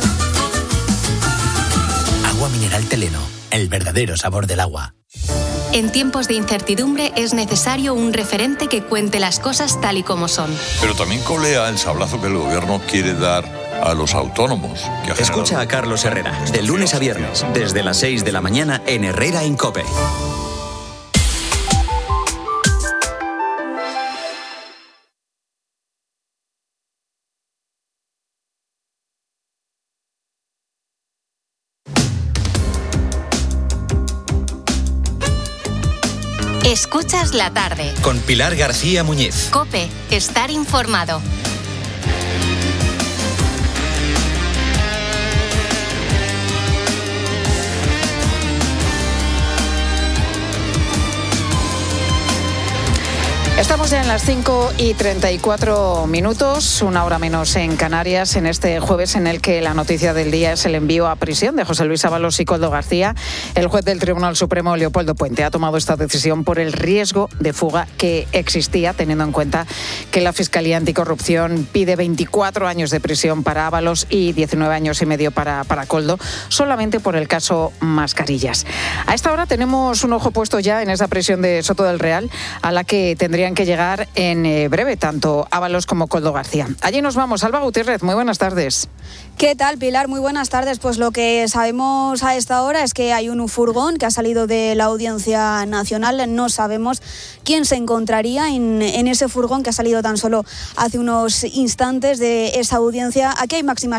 Agua mineral Teleno, el verdadero sabor del agua. En tiempos de incertidumbre es necesario un referente que cuente las cosas tal y como son. Pero también colea el sablazo que el gobierno quiere dar a los autónomos. Escucha a Carlos Herrera, de lunes a viernes, desde las 6 de la mañana en Herrera en COPE. Escuchas la tarde. Con Pilar García Muñiz. COPE, estar informado. Estamos ya en las 5:34, una hora menos en Canarias, en este jueves en el que la noticia del día es el envío a prisión de José Luis Ábalos y Koldo García. El juez del Tribunal Supremo, Leopoldo Puente, ha tomado esta decisión por el riesgo de fuga que existía, teniendo en cuenta que la Fiscalía Anticorrupción pide 24 años de prisión para Ábalos y 19 años y medio para Koldo, solamente por el caso Mascarillas. A esta hora tenemos un ojo puesto ya en esa prisión de Soto del Real, a la que tendrían que llegar en breve tanto Ábalos como Koldo García. Allí nos vamos. Alba Gutiérrez, muy buenas tardes. ¿Qué tal, Pilar? Muy buenas tardes. Pues lo que sabemos a esta hora es que hay un furgón que ha salido de la Audiencia Nacional. No sabemos quién se encontraría en ese furgón que ha salido tan solo hace unos instantes de esa audiencia. Aquí hay máxima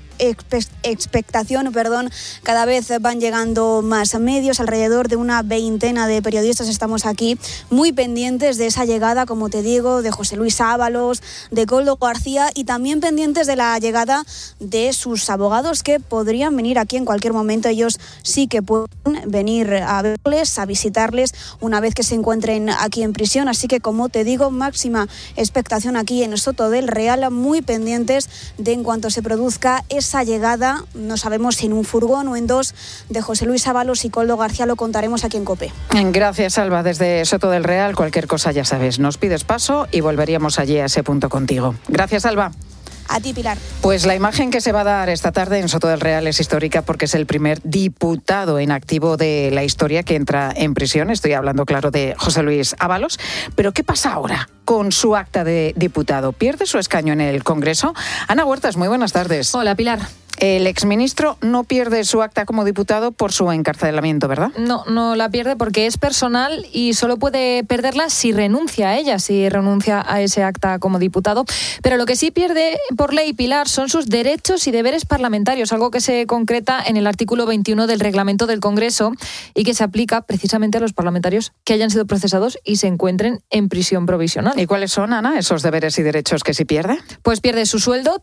expectación. Cada vez van llegando más medios, alrededor de una veintena de periodistas estamos aquí muy pendientes de esa llegada, como te digo, de José Luis Ábalos, de Koldo García, y también pendientes de la llegada de sus abogados, que podrían venir aquí en cualquier momento. Ellos sí que pueden venir a verles, a visitarles una vez que se encuentren aquí en prisión. Así que, como te digo, máxima expectación aquí en Soto del Real, muy pendientes de en cuanto se produzca esa llegada, no sabemos si en un furgón o en dos, de José Luis Ábalos y Koldo García. Lo contaremos aquí en COPE. Gracias, Alba. Desde Soto del Real, cualquier cosa ya sabes, nos pides paso y volveríamos allí a ese punto contigo. Gracias, Alba. A ti, Pilar. Pues la imagen que se va a dar esta tarde en Soto del Real es histórica, porque es el primer diputado en activo de la historia que entra en prisión. Estoy hablando, claro, de José Luis Ábalos. Pero ¿qué pasa ahora con su acta de diputado? ¿Pierde su escaño en el Congreso? Ana Huertas, muy buenas tardes. Hola, Pilar. El exministro no pierde su acta como diputado por su encarcelamiento, ¿verdad? No la pierde porque es personal y solo puede perderla si renuncia a ella, si renuncia a ese acta como diputado. Pero lo que sí pierde por ley, Pilar, son sus derechos y deberes parlamentarios, algo que se concreta en el artículo 21 del reglamento del Congreso y que se aplica precisamente a los parlamentarios que hayan sido procesados y se encuentren en prisión provisional. ¿Y cuáles son, Ana, esos deberes y derechos que sí pierde? Pues pierde su sueldo,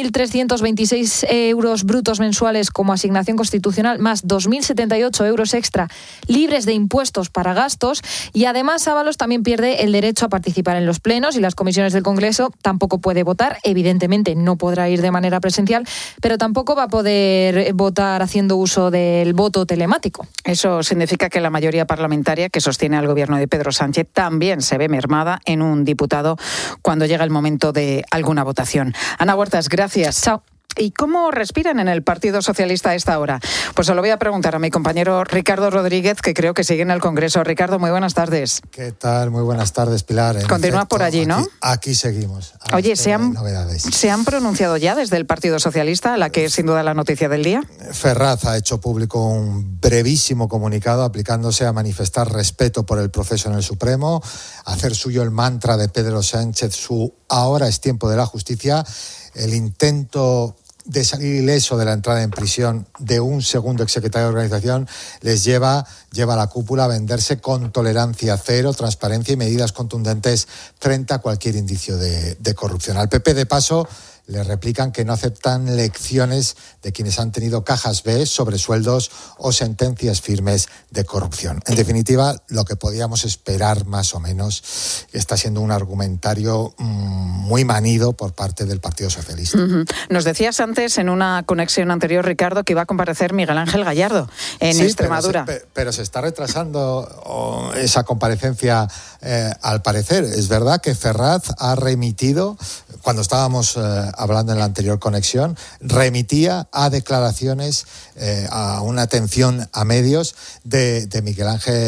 3.326 euros brutos mensuales como asignación constitucional, más 2.078 euros extra libres de impuestos para gastos, y además Ábalos también pierde el derecho a participar en los plenos y las comisiones del Congreso. Tampoco puede votar, evidentemente no podrá ir de manera presencial, pero tampoco va a poder votar haciendo uso del voto telemático. Eso significa que la mayoría parlamentaria que sostiene al gobierno de Pedro Sánchez también se ve mermada en un diputado cuando llega el momento de alguna votación. Ana Huertas, gracias. Chao. ¿Y cómo respiran en el Partido Socialista a esta hora? Pues se lo voy a preguntar a mi compañero Ricardo Rodríguez, que creo que sigue en el Congreso. Ricardo, muy buenas tardes. ¿Qué tal? Muy buenas tardes, Pilar. Continúa por allí, ¿no? Aquí seguimos. Oye, ¿se han pronunciado ya desde el Partido Socialista, la que es sin duda la noticia del día? Ferraz ha hecho público un brevísimo comunicado aplicándose a manifestar respeto por el proceso en el Supremo, hacer suyo el mantra de Pedro Sánchez, su ahora es tiempo de la justicia, el intento de salir ileso de la entrada en prisión de un segundo exsecretario de organización les lleva a la cúpula a venderse con tolerancia cero, transparencia y medidas contundentes frente a cualquier indicio de corrupción. Al PP, de paso, le replican que no aceptan lecciones de quienes han tenido cajas B sobre sueldos o sentencias firmes de corrupción. En definitiva, lo que podíamos esperar más o menos está siendo un argumentario muy manido por parte del Partido Socialista. Uh-huh. Nos decías antes en una conexión anterior, Ricardo, que iba a comparecer Miguel Ángel Gallardo en Extremadura. Pero se está retrasando esa comparecencia al parecer. Es verdad que Ferraz ha remitido, cuando estábamos hablando en la anterior conexión, remitía a declaraciones, a una atención a medios de Miguel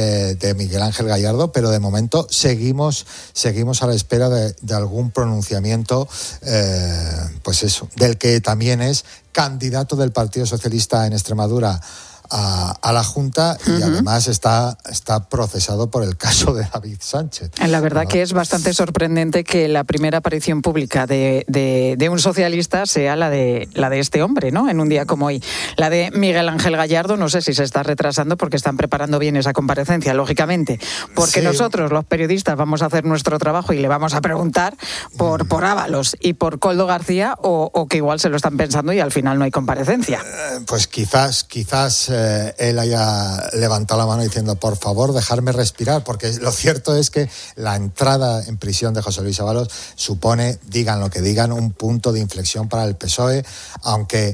Ángel Gallardo, pero de momento seguimos a la espera de algún pronunciamiento, pues eso, del que también es candidato del Partido Socialista en Extremadura a la Junta y además está procesado por el caso de David Sánchez. La verdad que es bastante sorprendente que la primera aparición pública de un socialista sea la de este hombre, ¿no? En un día como hoy. La de Miguel Ángel Gallardo, no sé si se está retrasando porque están preparando bien esa comparecencia, lógicamente, porque nosotros, los periodistas, vamos a hacer nuestro trabajo y le vamos a preguntar por Ábalos y por Koldo García, o que igual se lo están pensando y al final no hay comparecencia. Pues quizás él haya levantado la mano diciendo, por favor, dejarme respirar, porque lo cierto es que la entrada en prisión de José Luis Ábalos supone, digan lo que digan, un punto de inflexión para el PSOE, aunque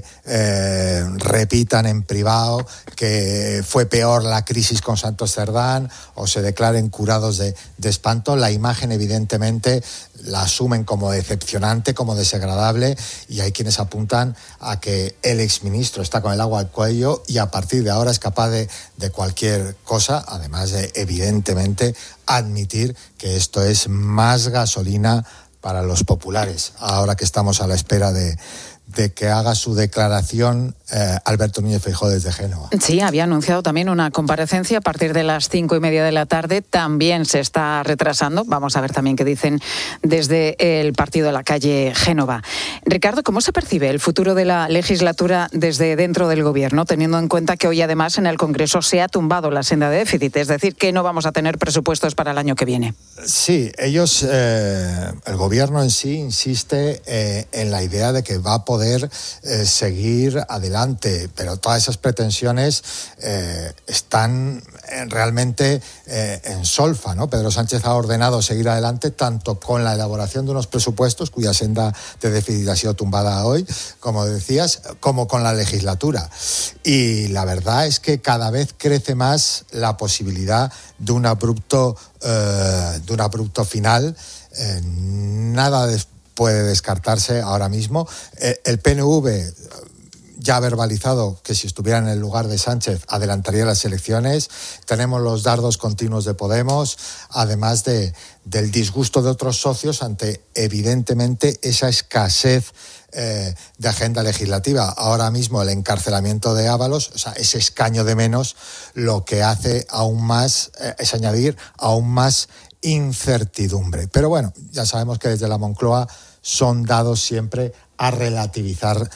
repitan en privado que fue peor la crisis con Santos Cerdán o se declaren curados de espanto. La imagen evidentemente la asumen como decepcionante, como desagradable, y hay quienes apuntan a que el exministro está con el agua al cuello y a partir de ahora es capaz de cualquier cosa, además de evidentemente admitir que esto es más gasolina para los populares, ahora que estamos a la espera de que haga su declaración Alberto Núñez Feijóo desde Génova. Sí, había anunciado también una comparecencia a partir de las 5:30 de la tarde. También se está retrasando. Vamos a ver también qué dicen desde el partido de la calle Génova. Ricardo, ¿cómo se percibe el futuro de la legislatura desde dentro del Gobierno, teniendo en cuenta que hoy además en el Congreso se ha tumbado la senda de déficit? Es decir, que no vamos a tener presupuestos para el año que viene. Sí, ellos, el Gobierno en sí insiste en la idea de que va a poder seguir adelante, pero todas esas pretensiones están realmente en solfa, ¿no? Pedro Sánchez ha ordenado seguir adelante tanto con la elaboración de unos presupuestos cuya senda de déficit ha sido tumbada hoy, como decías, como con la legislatura. Y la verdad es que cada vez crece más la posibilidad de un abrupto final. Nada puede descartarse ahora mismo. El PNV ya ha verbalizado que si estuviera en el lugar de Sánchez adelantaría las elecciones. Tenemos los dardos continuos de Podemos, además del disgusto de otros socios ante, evidentemente, esa escasez de agenda legislativa. Ahora mismo el encarcelamiento de Ábalos, o sea, ese escaño de menos, lo que hace aún más es añadir aún más incertidumbre. Pero bueno, ya sabemos que desde la Moncloa son dados siempre a relativizar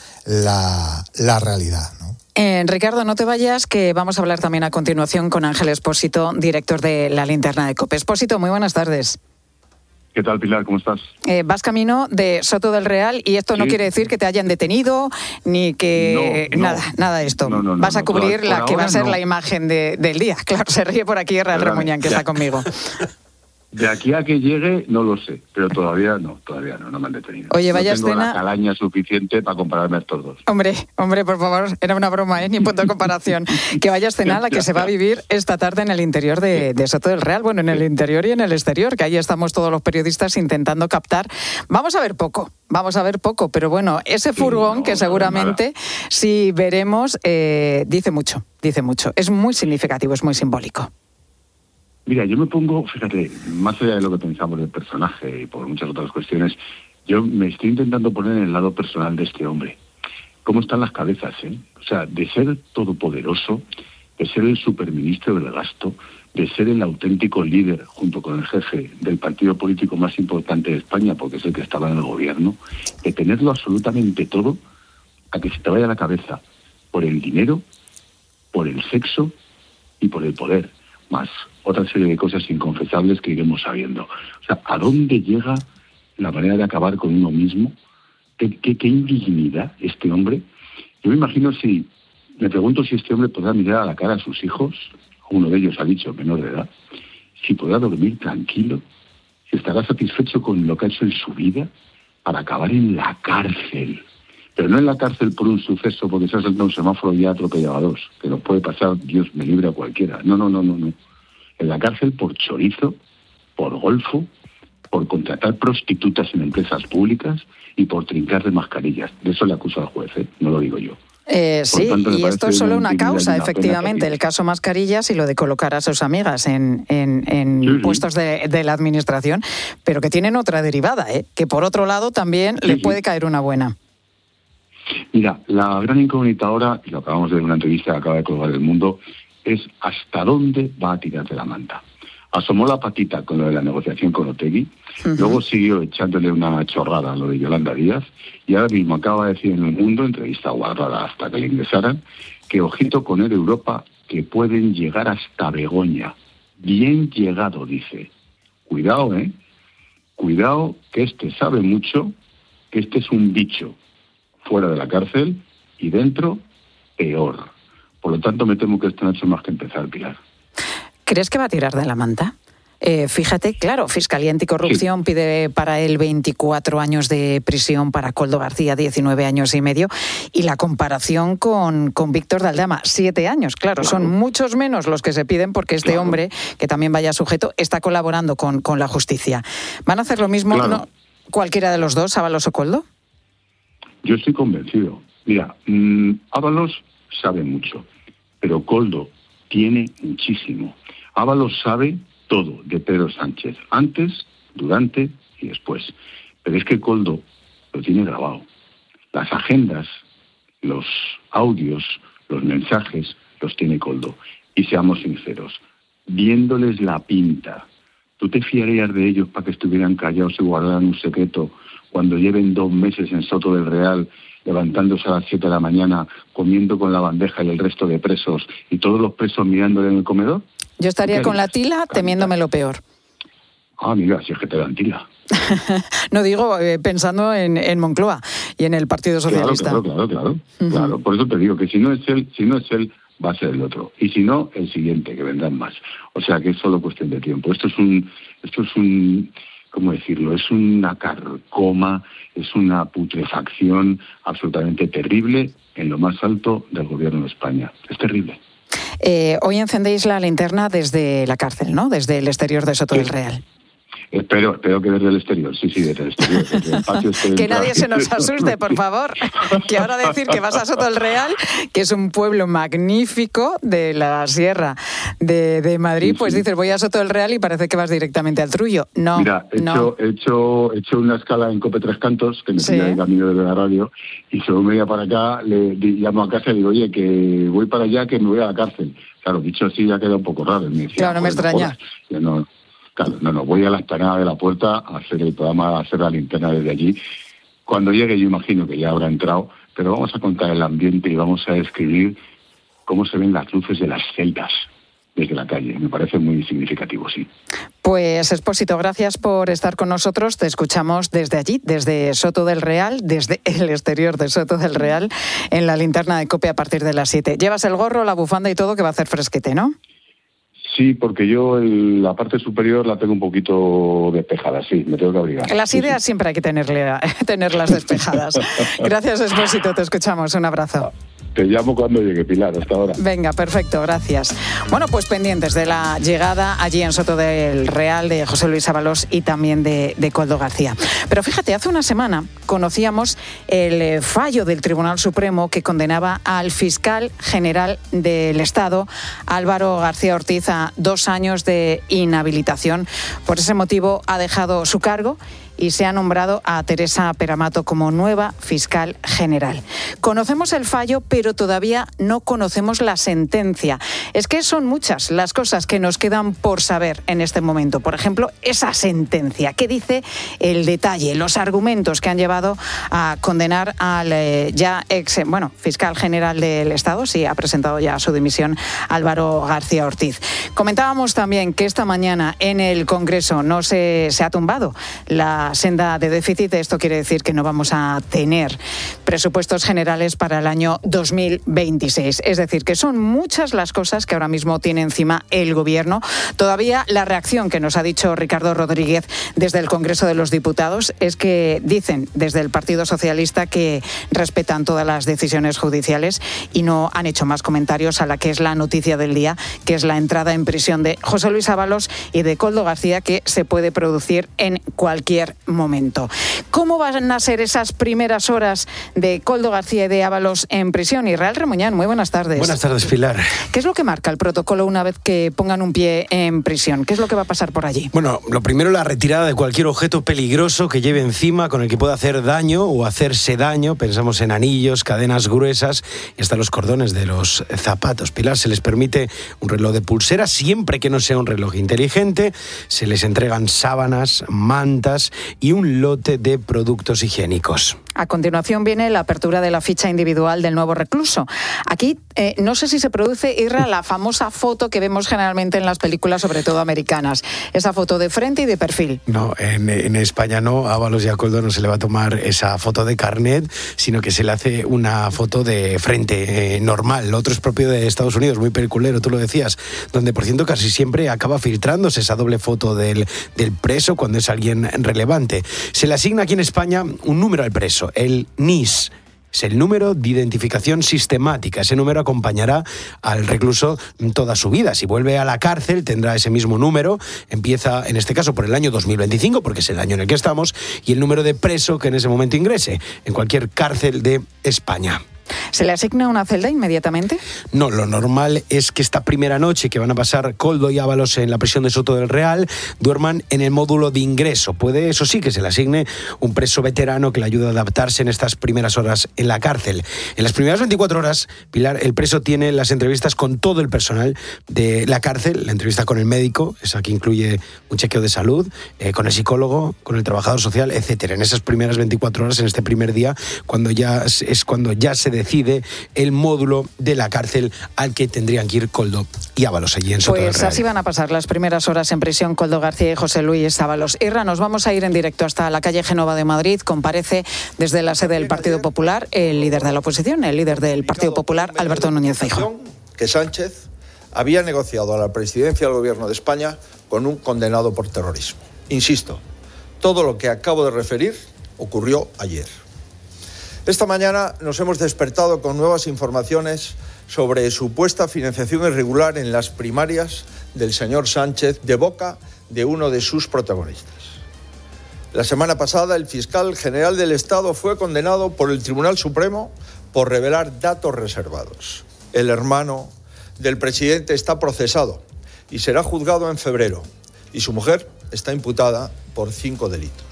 la realidad, ¿no? Ricardo, no te vayas, que vamos a hablar también a continuación con Ángel Expósito, director de La Linterna de COPE. Expósito, muy buenas tardes. ¿Qué tal, Pilar? ¿Cómo estás? Vas camino de Soto del Real y esto no quiere decir que te hayan detenido ni que nada de esto. Vas a cubrir la que va a ser la imagen del día. Claro, se ríe por aquí Real Remuñán, que está conmigo. De aquí a que llegue, no lo sé, pero todavía no me han detenido. Oye, vaya escena. No tengo escena. la calaña suficiente para compararme a estos dos. Hombre, por favor, era una broma, ni punto de comparación. Que vaya escena la que se va a vivir esta tarde en el interior de Soto del Real, bueno, en el interior y en el exterior, que ahí estamos todos los periodistas intentando captar. Vamos a ver poco, pero bueno, ese furgón que seguramente, si veremos, dice mucho. Es muy significativo, es muy simbólico. Mira, yo me pongo, fíjate, más allá de lo que pensamos del personaje y por muchas otras cuestiones, yo me estoy intentando poner en el lado personal de este hombre. ¿Cómo están las cabezas, O sea, de ser todopoderoso, de ser el superministro del gasto, de ser el auténtico líder, junto con el jefe del partido político más importante de España, porque es el que estaba en el gobierno, de tenerlo absolutamente todo, a que se te vaya la cabeza por el dinero, por el sexo y por el poder, más otra serie de cosas inconfesables que iremos sabiendo. O sea, ¿a dónde llega la manera de acabar con uno mismo? ¿Qué indignidad este hombre? Yo me pregunto si este hombre podrá mirar a la cara a sus hijos, uno de ellos ha dicho menor de edad, si podrá dormir tranquilo, si estará satisfecho con lo que ha hecho en su vida para acabar en la cárcel. Pero no en la cárcel por un suceso, porque se ha saltado un semáforo y ha atropellado a dos, que nos puede pasar, Dios me libre a cualquiera. No. En la cárcel por chorizo, por golfo, por contratar prostitutas en empresas públicas y por trincar de mascarillas. De eso le acusa al juez, no lo digo yo. Sí, y esto es solo una causa, efectivamente, el caso mascarillas y lo de colocar a sus amigas en puestos de la administración, pero que tienen otra derivada, que por otro lado también le puede caer una buena. Mira, la gran incógnita ahora, y lo acabamos de ver en una entrevista que acaba de colgar El Mundo, es hasta dónde va a tirar de la manta. Asomó la patita con lo de la negociación con Otegi, luego siguió echándole una chorrada a lo de Yolanda Díaz, y ahora mismo acaba de decir en El Mundo, entrevista guardada hasta que le ingresaran, que ojito con el Europa, que pueden llegar hasta Begoña. Bien llegado, dice. Cuidado, Cuidado, que este sabe mucho, que este es un bicho. Fuera de la cárcel y dentro, peor. Por lo tanto, me temo que esto no ha hecho más que empezar, Pilar. ¿Crees que va a tirar de la manta? Fíjate, claro, Fiscalía Anticorrupción pide para él 24 años de prisión, para Koldo García 19 años y medio, y la comparación con Víctor de Aldama, 7 años, claro, son muchos menos los que se piden porque este hombre, que también vaya sujeto, está colaborando con la justicia. ¿Van a hacer lo mismo cualquiera de los dos, Ábalos o Koldo? Yo estoy convencido. Mira, Ábalos sabe mucho, pero Koldo tiene muchísimo. Ábalos sabe todo de Pedro Sánchez, antes, durante y después. Pero es que Koldo lo tiene grabado. Las agendas, los audios, los mensajes, los tiene Koldo. Y seamos sinceros, viéndoles la pinta, ¿tú te fiarías de ellos para que estuvieran callados y guardaran un secreto cuando lleven 2 meses en Soto del Real, levantándose a las 7 de la mañana, comiendo con la bandeja y el resto de presos, y todos los presos mirándole en el comedor? Yo estaría con la tila temiéndome lo peor. Ah, mira, si es que te dan tila. No digo pensando en Moncloa y en el Partido Socialista. Claro. Por eso te digo que si no es él, va a ser el otro. Y si no, el siguiente, que vendrán más. O sea que es solo cuestión de tiempo. Esto es un ¿cómo decirlo? Es una carcoma, es una putrefacción absolutamente terrible en lo más alto del gobierno de España. Es terrible. Hoy encendéis la linterna desde la cárcel, ¿no? Desde el exterior de Soto del Real. Espero que desde el exterior, sí, desde el exterior. Desde el patio que nadie se nos asuste, por favor. Que ahora decir que vas a Soto del Real, que es un pueblo magnífico de la Sierra de Madrid, pues dices, voy a Soto del Real y parece que vas directamente al Trullo. No, mira, he hecho una escala en Cope Tres Cantos, que me pilla el camino de la radio, y según me iba para acá, le llamo a casa y digo, oye, que voy para allá, que me voy a la cárcel. Claro, dicho así ya queda un poco raro. Me decía, claro, no me extraña. No, voy a la esplanada de la puerta a hacer el programa, a hacer la linterna desde allí. Cuando llegue yo imagino que ya habrá entrado, pero vamos a contar el ambiente y vamos a describir cómo se ven las luces de las celdas desde la calle. Me parece muy significativo, sí. Pues Expósito, gracias por estar con nosotros. Te escuchamos desde allí, desde Soto del Real, desde el exterior de Soto del Real, en la linterna de COPE a partir de las 7. Llevas el gorro, la bufanda y todo, que va a hacer fresquete, ¿no? Sí, porque yo la parte superior la tengo un poquito despejada, sí, me tengo que abrigar. Las ideas siempre hay que tenerlas despejadas. Gracias, Expósito, te escuchamos. Un abrazo. Te llamo cuando llegue, Pilar, hasta ahora. Venga, perfecto, gracias. Bueno, pues pendientes de la llegada allí en Soto del Real de José Luis Ábalos y también de Koldo García. Pero fíjate, hace una semana conocíamos el fallo del Tribunal Supremo que condenaba al fiscal general del Estado, Álvaro García Ortiz, a 2 años de inhabilitación. Por ese motivo ha dejado su cargo y se ha nombrado a Teresa Peramato como nueva fiscal general. Conocemos el fallo, pero todavía no conocemos la sentencia. Es que son muchas las cosas que nos quedan por saber en este momento. Por ejemplo, esa sentencia. ¿Qué dice el detalle, los argumentos que han llevado a condenar al ya fiscal general del Estado? Sí, ha presentado ya su dimisión Álvaro García Ortiz. Comentábamos también que esta mañana en el Congreso no se ha tumbado la senda de déficit. Esto quiere decir que no vamos a tener presupuestos generales para el año 2026. Es decir, que son muchas las cosas que ahora mismo tiene encima el Gobierno. Todavía la reacción que nos ha dicho Ricardo Rodríguez desde el Congreso de los Diputados es que dicen desde el Partido Socialista que respetan todas las decisiones judiciales y no han hecho más comentarios a la que es la noticia del día, que es la entrada en prisión de José Luis Ábalos y de Koldo García, que se puede producir en cualquier momento. ¿Cómo van a ser esas primeras horas de Koldo García y de Ábalos en prisión? Israel Remuñán, muy buenas tardes. Buenas tardes, Pilar. ¿Qué es lo que marca el protocolo una vez que pongan un pie en prisión? ¿Qué es lo que va a pasar por allí? Bueno, lo primero, la retirada de cualquier objeto peligroso que lleve encima, con el que pueda hacer daño o hacerse daño. Pensamos en anillos, cadenas gruesas y hasta los cordones de los zapatos. Pilar, se les permite un reloj de pulsera siempre que no sea un reloj inteligente. Se les entregan sábanas, mantas y un lote de productos higiénicos. A continuación viene la apertura de la ficha individual del nuevo recluso. Aquí no sé si se produce, Irra, la famosa foto que vemos generalmente en las películas, sobre todo americanas. Esa foto de frente y de perfil. No, en España no. A Ábalos y a Koldo no se le va a tomar esa foto de carnet, sino que se le hace una foto de frente normal. Lo otro es propio de Estados Unidos, muy peliculero, tú lo decías, donde por cierto casi siempre acaba filtrándose esa doble foto del preso cuando es alguien relevante. Se le asigna aquí en España un número al preso, el NIS. Es el número de identificación sistemática. Ese número acompañará al recluso toda su vida. Si vuelve a la cárcel tendrá ese mismo número. Empieza, en este caso, por el año 2025, porque es el año en el que estamos, y el número de preso que en ese momento ingrese en cualquier cárcel de España. ¿Se le asigna una celda inmediatamente? No, lo normal es que esta primera noche que van a pasar Koldo y Ábalos en la prisión de Soto del Real duerman en el módulo de ingreso. Puede, eso sí, que se le asigne un preso veterano que le ayude a adaptarse en estas primeras horas en la cárcel. En las primeras 24 horas, Pilar, el preso tiene las entrevistas con todo el personal de la cárcel, la entrevista con el médico, esa que incluye un chequeo de salud, con el psicólogo, con el trabajador social, etcétera. En esas primeras 24 horas, en este primer día, cuando ya se decide el módulo de la cárcel al que tendrían que ir Koldo y Ábalos allí en Soto del Real. Pues así van a pasar las primeras horas en prisión Koldo García y José Luis Ábalos. Irra, nos vamos a ir en directo hasta la calle Génova de Madrid. Comparece desde la sede del Partido Popular el líder de la oposición, el líder del Partido Popular, Alberto Núñez Feijóo. Que Sánchez había negociado a la presidencia del Gobierno de España con un condenado por terrorismo. Insisto, todo lo que acabo de referir ocurrió ayer. Esta mañana nos hemos despertado con nuevas informaciones sobre supuesta financiación irregular en las primarias del señor Sánchez de boca de uno de sus protagonistas. La semana pasada, el fiscal general del Estado fue condenado por el Tribunal Supremo por revelar datos reservados. El hermano del presidente está procesado y será juzgado en febrero, y su mujer está imputada por 5 delitos.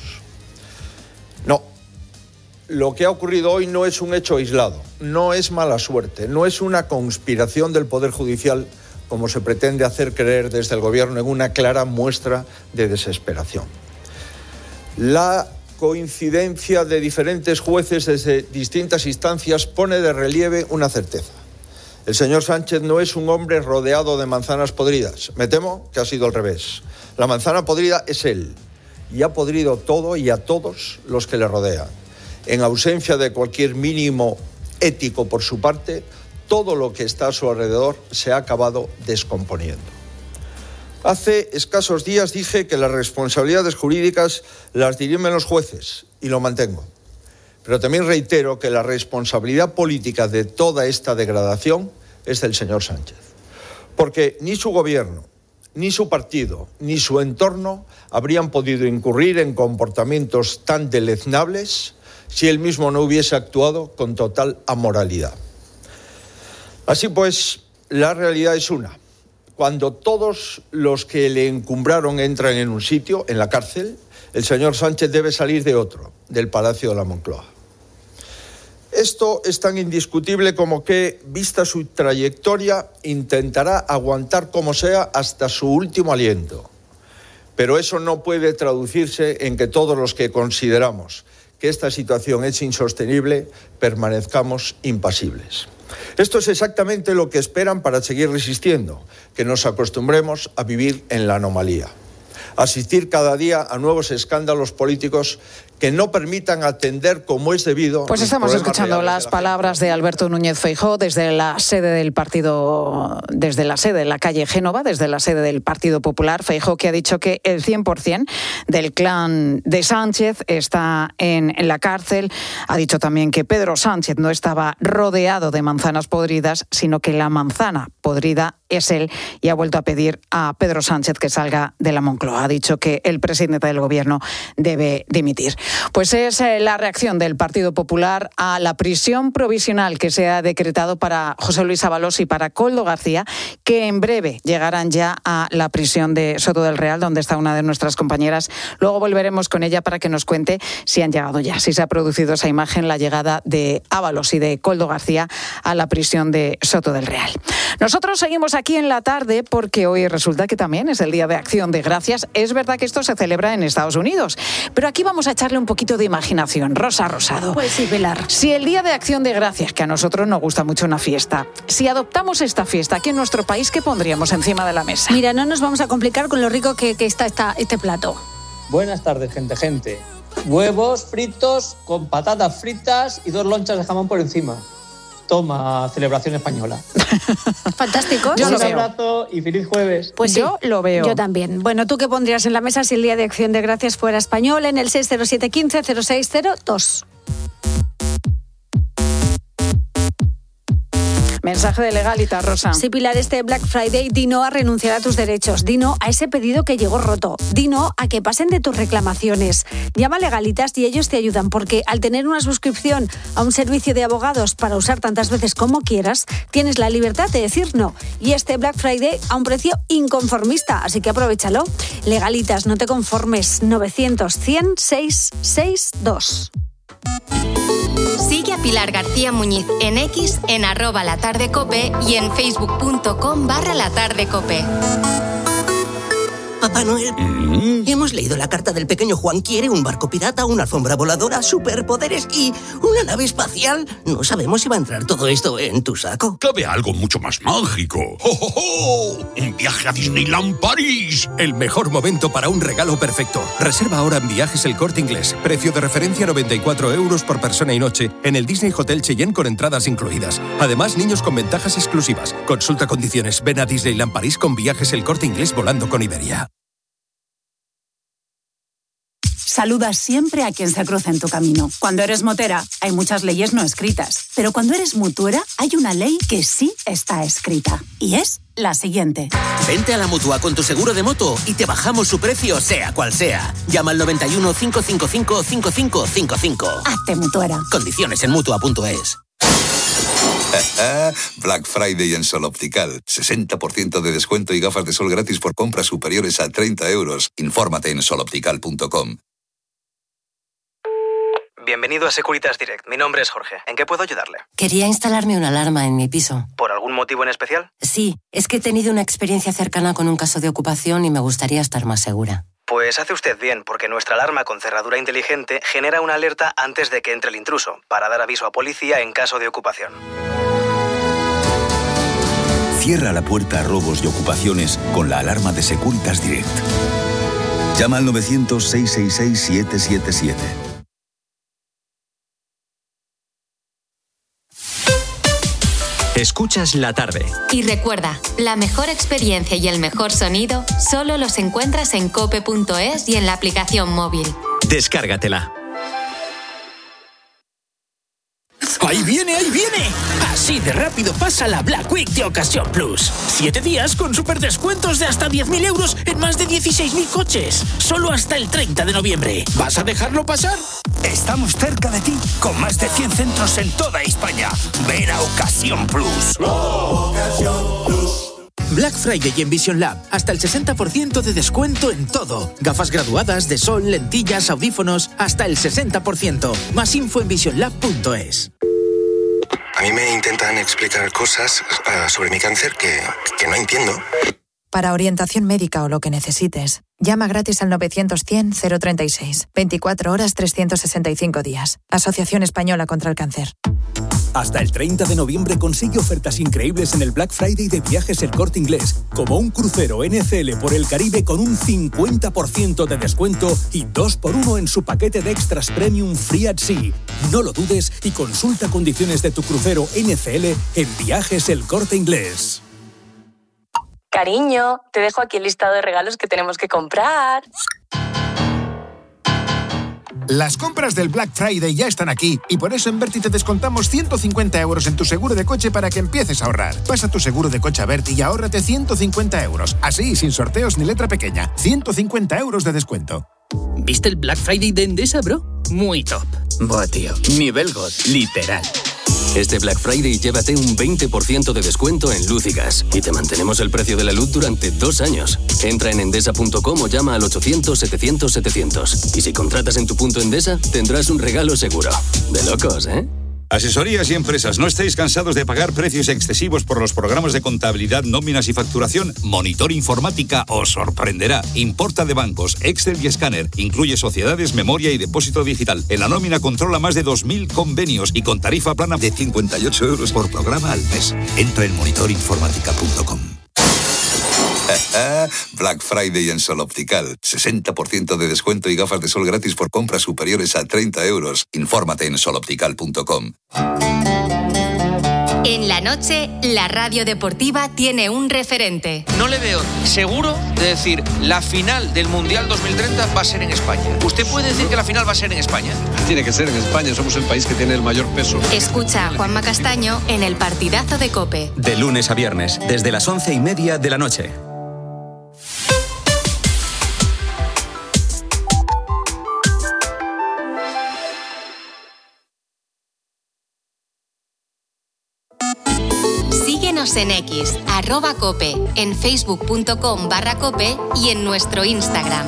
No. Lo que ha ocurrido hoy no es un hecho aislado, no es mala suerte, no es una conspiración del Poder Judicial, como se pretende hacer creer desde el Gobierno en una clara muestra de desesperación. La coincidencia de diferentes jueces desde distintas instancias pone de relieve una certeza. El señor Sánchez no es un hombre rodeado de manzanas podridas. Me temo que ha sido al revés. La manzana podrida es él, y ha podrido todo y a todos los que le rodean. En ausencia de cualquier mínimo ético por su parte, todo lo que está a su alrededor se ha acabado descomponiendo. Hace escasos días dije que las responsabilidades jurídicas las dirimen los jueces, y lo mantengo. Pero también reitero que la responsabilidad política de toda esta degradación es del señor Sánchez. Porque ni su gobierno, ni su partido, ni su entorno habrían podido incurrir en comportamientos tan deleznables si él mismo no hubiese actuado con total amoralidad. Así pues, la realidad es una. Cuando todos los que le encumbraron entran en un sitio, en la cárcel, el señor Sánchez debe salir de otro, del Palacio de la Moncloa. Esto es tan indiscutible como que, vista su trayectoria, intentará aguantar como sea hasta su último aliento. Pero eso no puede traducirse en que todos los que consideramos que esta situación es insostenible, permanezcamos impasibles. Esto es exactamente lo que esperan para seguir resistiendo, que nos acostumbremos a vivir en la anomalía. Asistir cada día a nuevos escándalos políticos que no permitan atender como es debido. Pues estamos escuchando las palabras de Alberto Núñez Feijóo desde la sede del partido, desde la sede de la calle Génova, desde la sede del Partido Popular. Feijóo, que ha dicho que el 100% del clan de Sánchez está en la cárcel. Ha dicho también que Pedro Sánchez no estaba rodeado de manzanas podridas, sino que la manzana podrida es él, y ha vuelto a pedir a Pedro Sánchez que salga de la Moncloa. Ha dicho que el presidente del Gobierno debe dimitir. Pues es la reacción del Partido Popular a la prisión provisional que se ha decretado para José Luis Ábalos y para Koldo García, que en breve llegarán ya a la prisión de Soto del Real, donde está una de nuestras compañeras. Luego volveremos con ella para que nos cuente si han llegado ya, si se ha producido esa imagen, la llegada de Ábalos y de Koldo García a la prisión de Soto del Real. Nosotros seguimos aquí en la tarde porque hoy resulta que también es el Día de Acción de Gracias. Es verdad que esto se celebra en Estados Unidos, pero aquí vamos a echarle un poquito de imaginación. Rosa Rosado. Pues sí, Pilar. Si el Día de Acción de Gracias, que a nosotros nos gusta mucho una fiesta, si adoptamos esta fiesta aquí en nuestro país, ¿qué pondríamos encima de la mesa? Mira, no nos vamos a complicar con lo rico que está este plato. Buenas tardes, gente. Huevos fritos con patatas fritas y 2 lonchas de jamón por encima. Toma, celebración española. Fantástico. Un abrazo y feliz jueves. Pues sí, yo lo veo. Yo también. Bueno, ¿tú qué pondrías en la mesa si el Día de Acción de Gracias fuera español? En el 60715-0602. Mensaje de Legalitas, Rosa. Sí, Pilar, este Black Friday, di no a renunciar a tus derechos, di no a ese pedido que llegó roto, di no a que pasen de tus reclamaciones. Llama a Legalitas y ellos te ayudan, porque al tener una suscripción a un servicio de abogados para usar tantas veces como quieras, tienes la libertad de decir no. Y este Black Friday a un precio inconformista, así que aprovéchalo. Legalitas, no te conformes. 900-100-662. Sigue a Pilar García Muñiz en X, en @latardecope y en facebook.com/latardecope. Papá Noel, hemos leído la carta del pequeño Juan. Quiere un barco pirata, una alfombra voladora, superpoderes y una nave espacial. No sabemos si va a entrar todo esto en tu saco. Cabe algo mucho más mágico. ¡Oh, oh, oh! ¡Un viaje a Disneyland París! El mejor momento para un regalo perfecto. Reserva ahora en Viajes El Corte Inglés. Precio de referencia 94 € por persona y noche en el Disney Hotel Cheyenne con entradas incluidas. Además, niños con ventajas exclusivas. Consulta condiciones. Ven a Disneyland París con Viajes El Corte Inglés volando con Iberia. Saluda siempre a quien se cruza en tu camino. Cuando eres motera, hay muchas leyes no escritas. Pero cuando eres mutuera, hay una ley que sí está escrita. Y es la siguiente. Vente a la Mutua con tu seguro de moto y te bajamos su precio, sea cual sea. Llama al 91 555 5555. Hazte mutuera. Condiciones en Mutua.es. Black Friday en Sol Optical. 60% de descuento y gafas de sol gratis por compras superiores a 30 €. Infórmate en soloptical.com. Bienvenido a Securitas Direct. Mi nombre es Jorge. ¿En qué puedo ayudarle? Quería instalarme una alarma en mi piso. ¿Por algún motivo en especial? Sí, es que he tenido una experiencia cercana con un caso de ocupación y me gustaría estar más segura. Pues hace usted bien, porque nuestra alarma con cerradura inteligente genera una alerta antes de que entre el intruso, para dar aviso a policía en caso de ocupación. Cierra la puerta a robos y ocupaciones con la alarma de Securitas Direct. Llama al 900-666-777. Escuchas la tarde. Y recuerda, la mejor experiencia y el mejor sonido solo los encuentras en cope.es y en la aplicación móvil. Descárgatela. ¡Ahí viene, ahí viene! Así de rápido pasa la Black Week de Ocasión Plus. 7 días con super descuentos de hasta 10.000 € en más de 16.000 coches. Solo hasta el 30 de noviembre. ¿Vas a dejarlo pasar? Estamos cerca de ti, con más de 100 centros en toda España. Ven a Ocasión Plus. Ocasión Plus. Black Friday en Vision Lab. Hasta el 60% de descuento en todo. Gafas graduadas de sol, lentillas, audífonos. Hasta el 60%. Más info en visionlab.es. A mí me intentan explicar cosas sobre mi cáncer que no entiendo. Para orientación médica o lo que necesites, llama gratis al 900-100-036. 24 horas, 365 días. Asociación Española contra el Cáncer. Hasta el 30 de noviembre consigue ofertas increíbles en el Black Friday de Viajes El Corte Inglés, como un crucero NCL por el Caribe con un 50% de descuento y 2x1 en su paquete de extras premium Free at Sea. No lo dudes y consulta condiciones de tu crucero NCL en Viajes El Corte Inglés. Cariño, te dejo aquí el listado de regalos que tenemos que comprar. Las compras del Black Friday ya están aquí y por eso en Berti te descontamos 150 € en tu seguro de coche para que empieces a ahorrar. Pasa tu seguro de coche a Berti y ahórrate 150 €. Así, sin sorteos ni letra pequeña. 150 € de descuento. ¿Viste el Black Friday de Endesa, bro? Muy top. Buah, tío, nivel God, literal. Este Black Friday llévate un 20% de descuento en luz y gas y te mantenemos el precio de la luz durante 2 años. Entra en endesa.com o llama al 800-700-700. Y si contratas en tu punto Endesa, tendrás un regalo seguro. De locos, ¿eh? Asesorías y empresas, ¿no estáis cansados de pagar precios excesivos por los programas de contabilidad, nóminas y facturación? Monitor Informática os sorprenderá. Importa de bancos, Excel y escáner. Incluye sociedades, memoria y depósito digital. En la nómina controla más de 2.000 convenios y con tarifa plana de 58 euros por programa al mes. Entra en monitorinformática.com. Black Friday en Sol Optical. 60% de descuento y gafas de sol gratis por compras superiores a 30 euros. Infórmate en soloptical.com. En la noche, la radio deportiva tiene un referente. No le veo seguro de decir la final del Mundial 2030 va a ser en España. ¿Usted puede decir que la final va a ser en España? Tiene que ser en España, somos el país que tiene el mayor peso. Escucha a Juanma Castaño en el partidazo de COPE. De lunes a viernes, desde las 11:30 de la noche. Síguenos en X, @cope, en facebook.com/cope y en nuestro Instagram.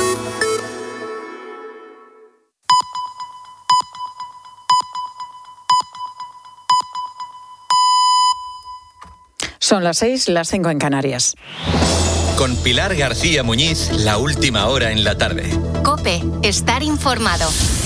Son las 6, las 5 en Canarias. Con Pilar García Muñiz, la última hora en la tarde. COPE, estar informado.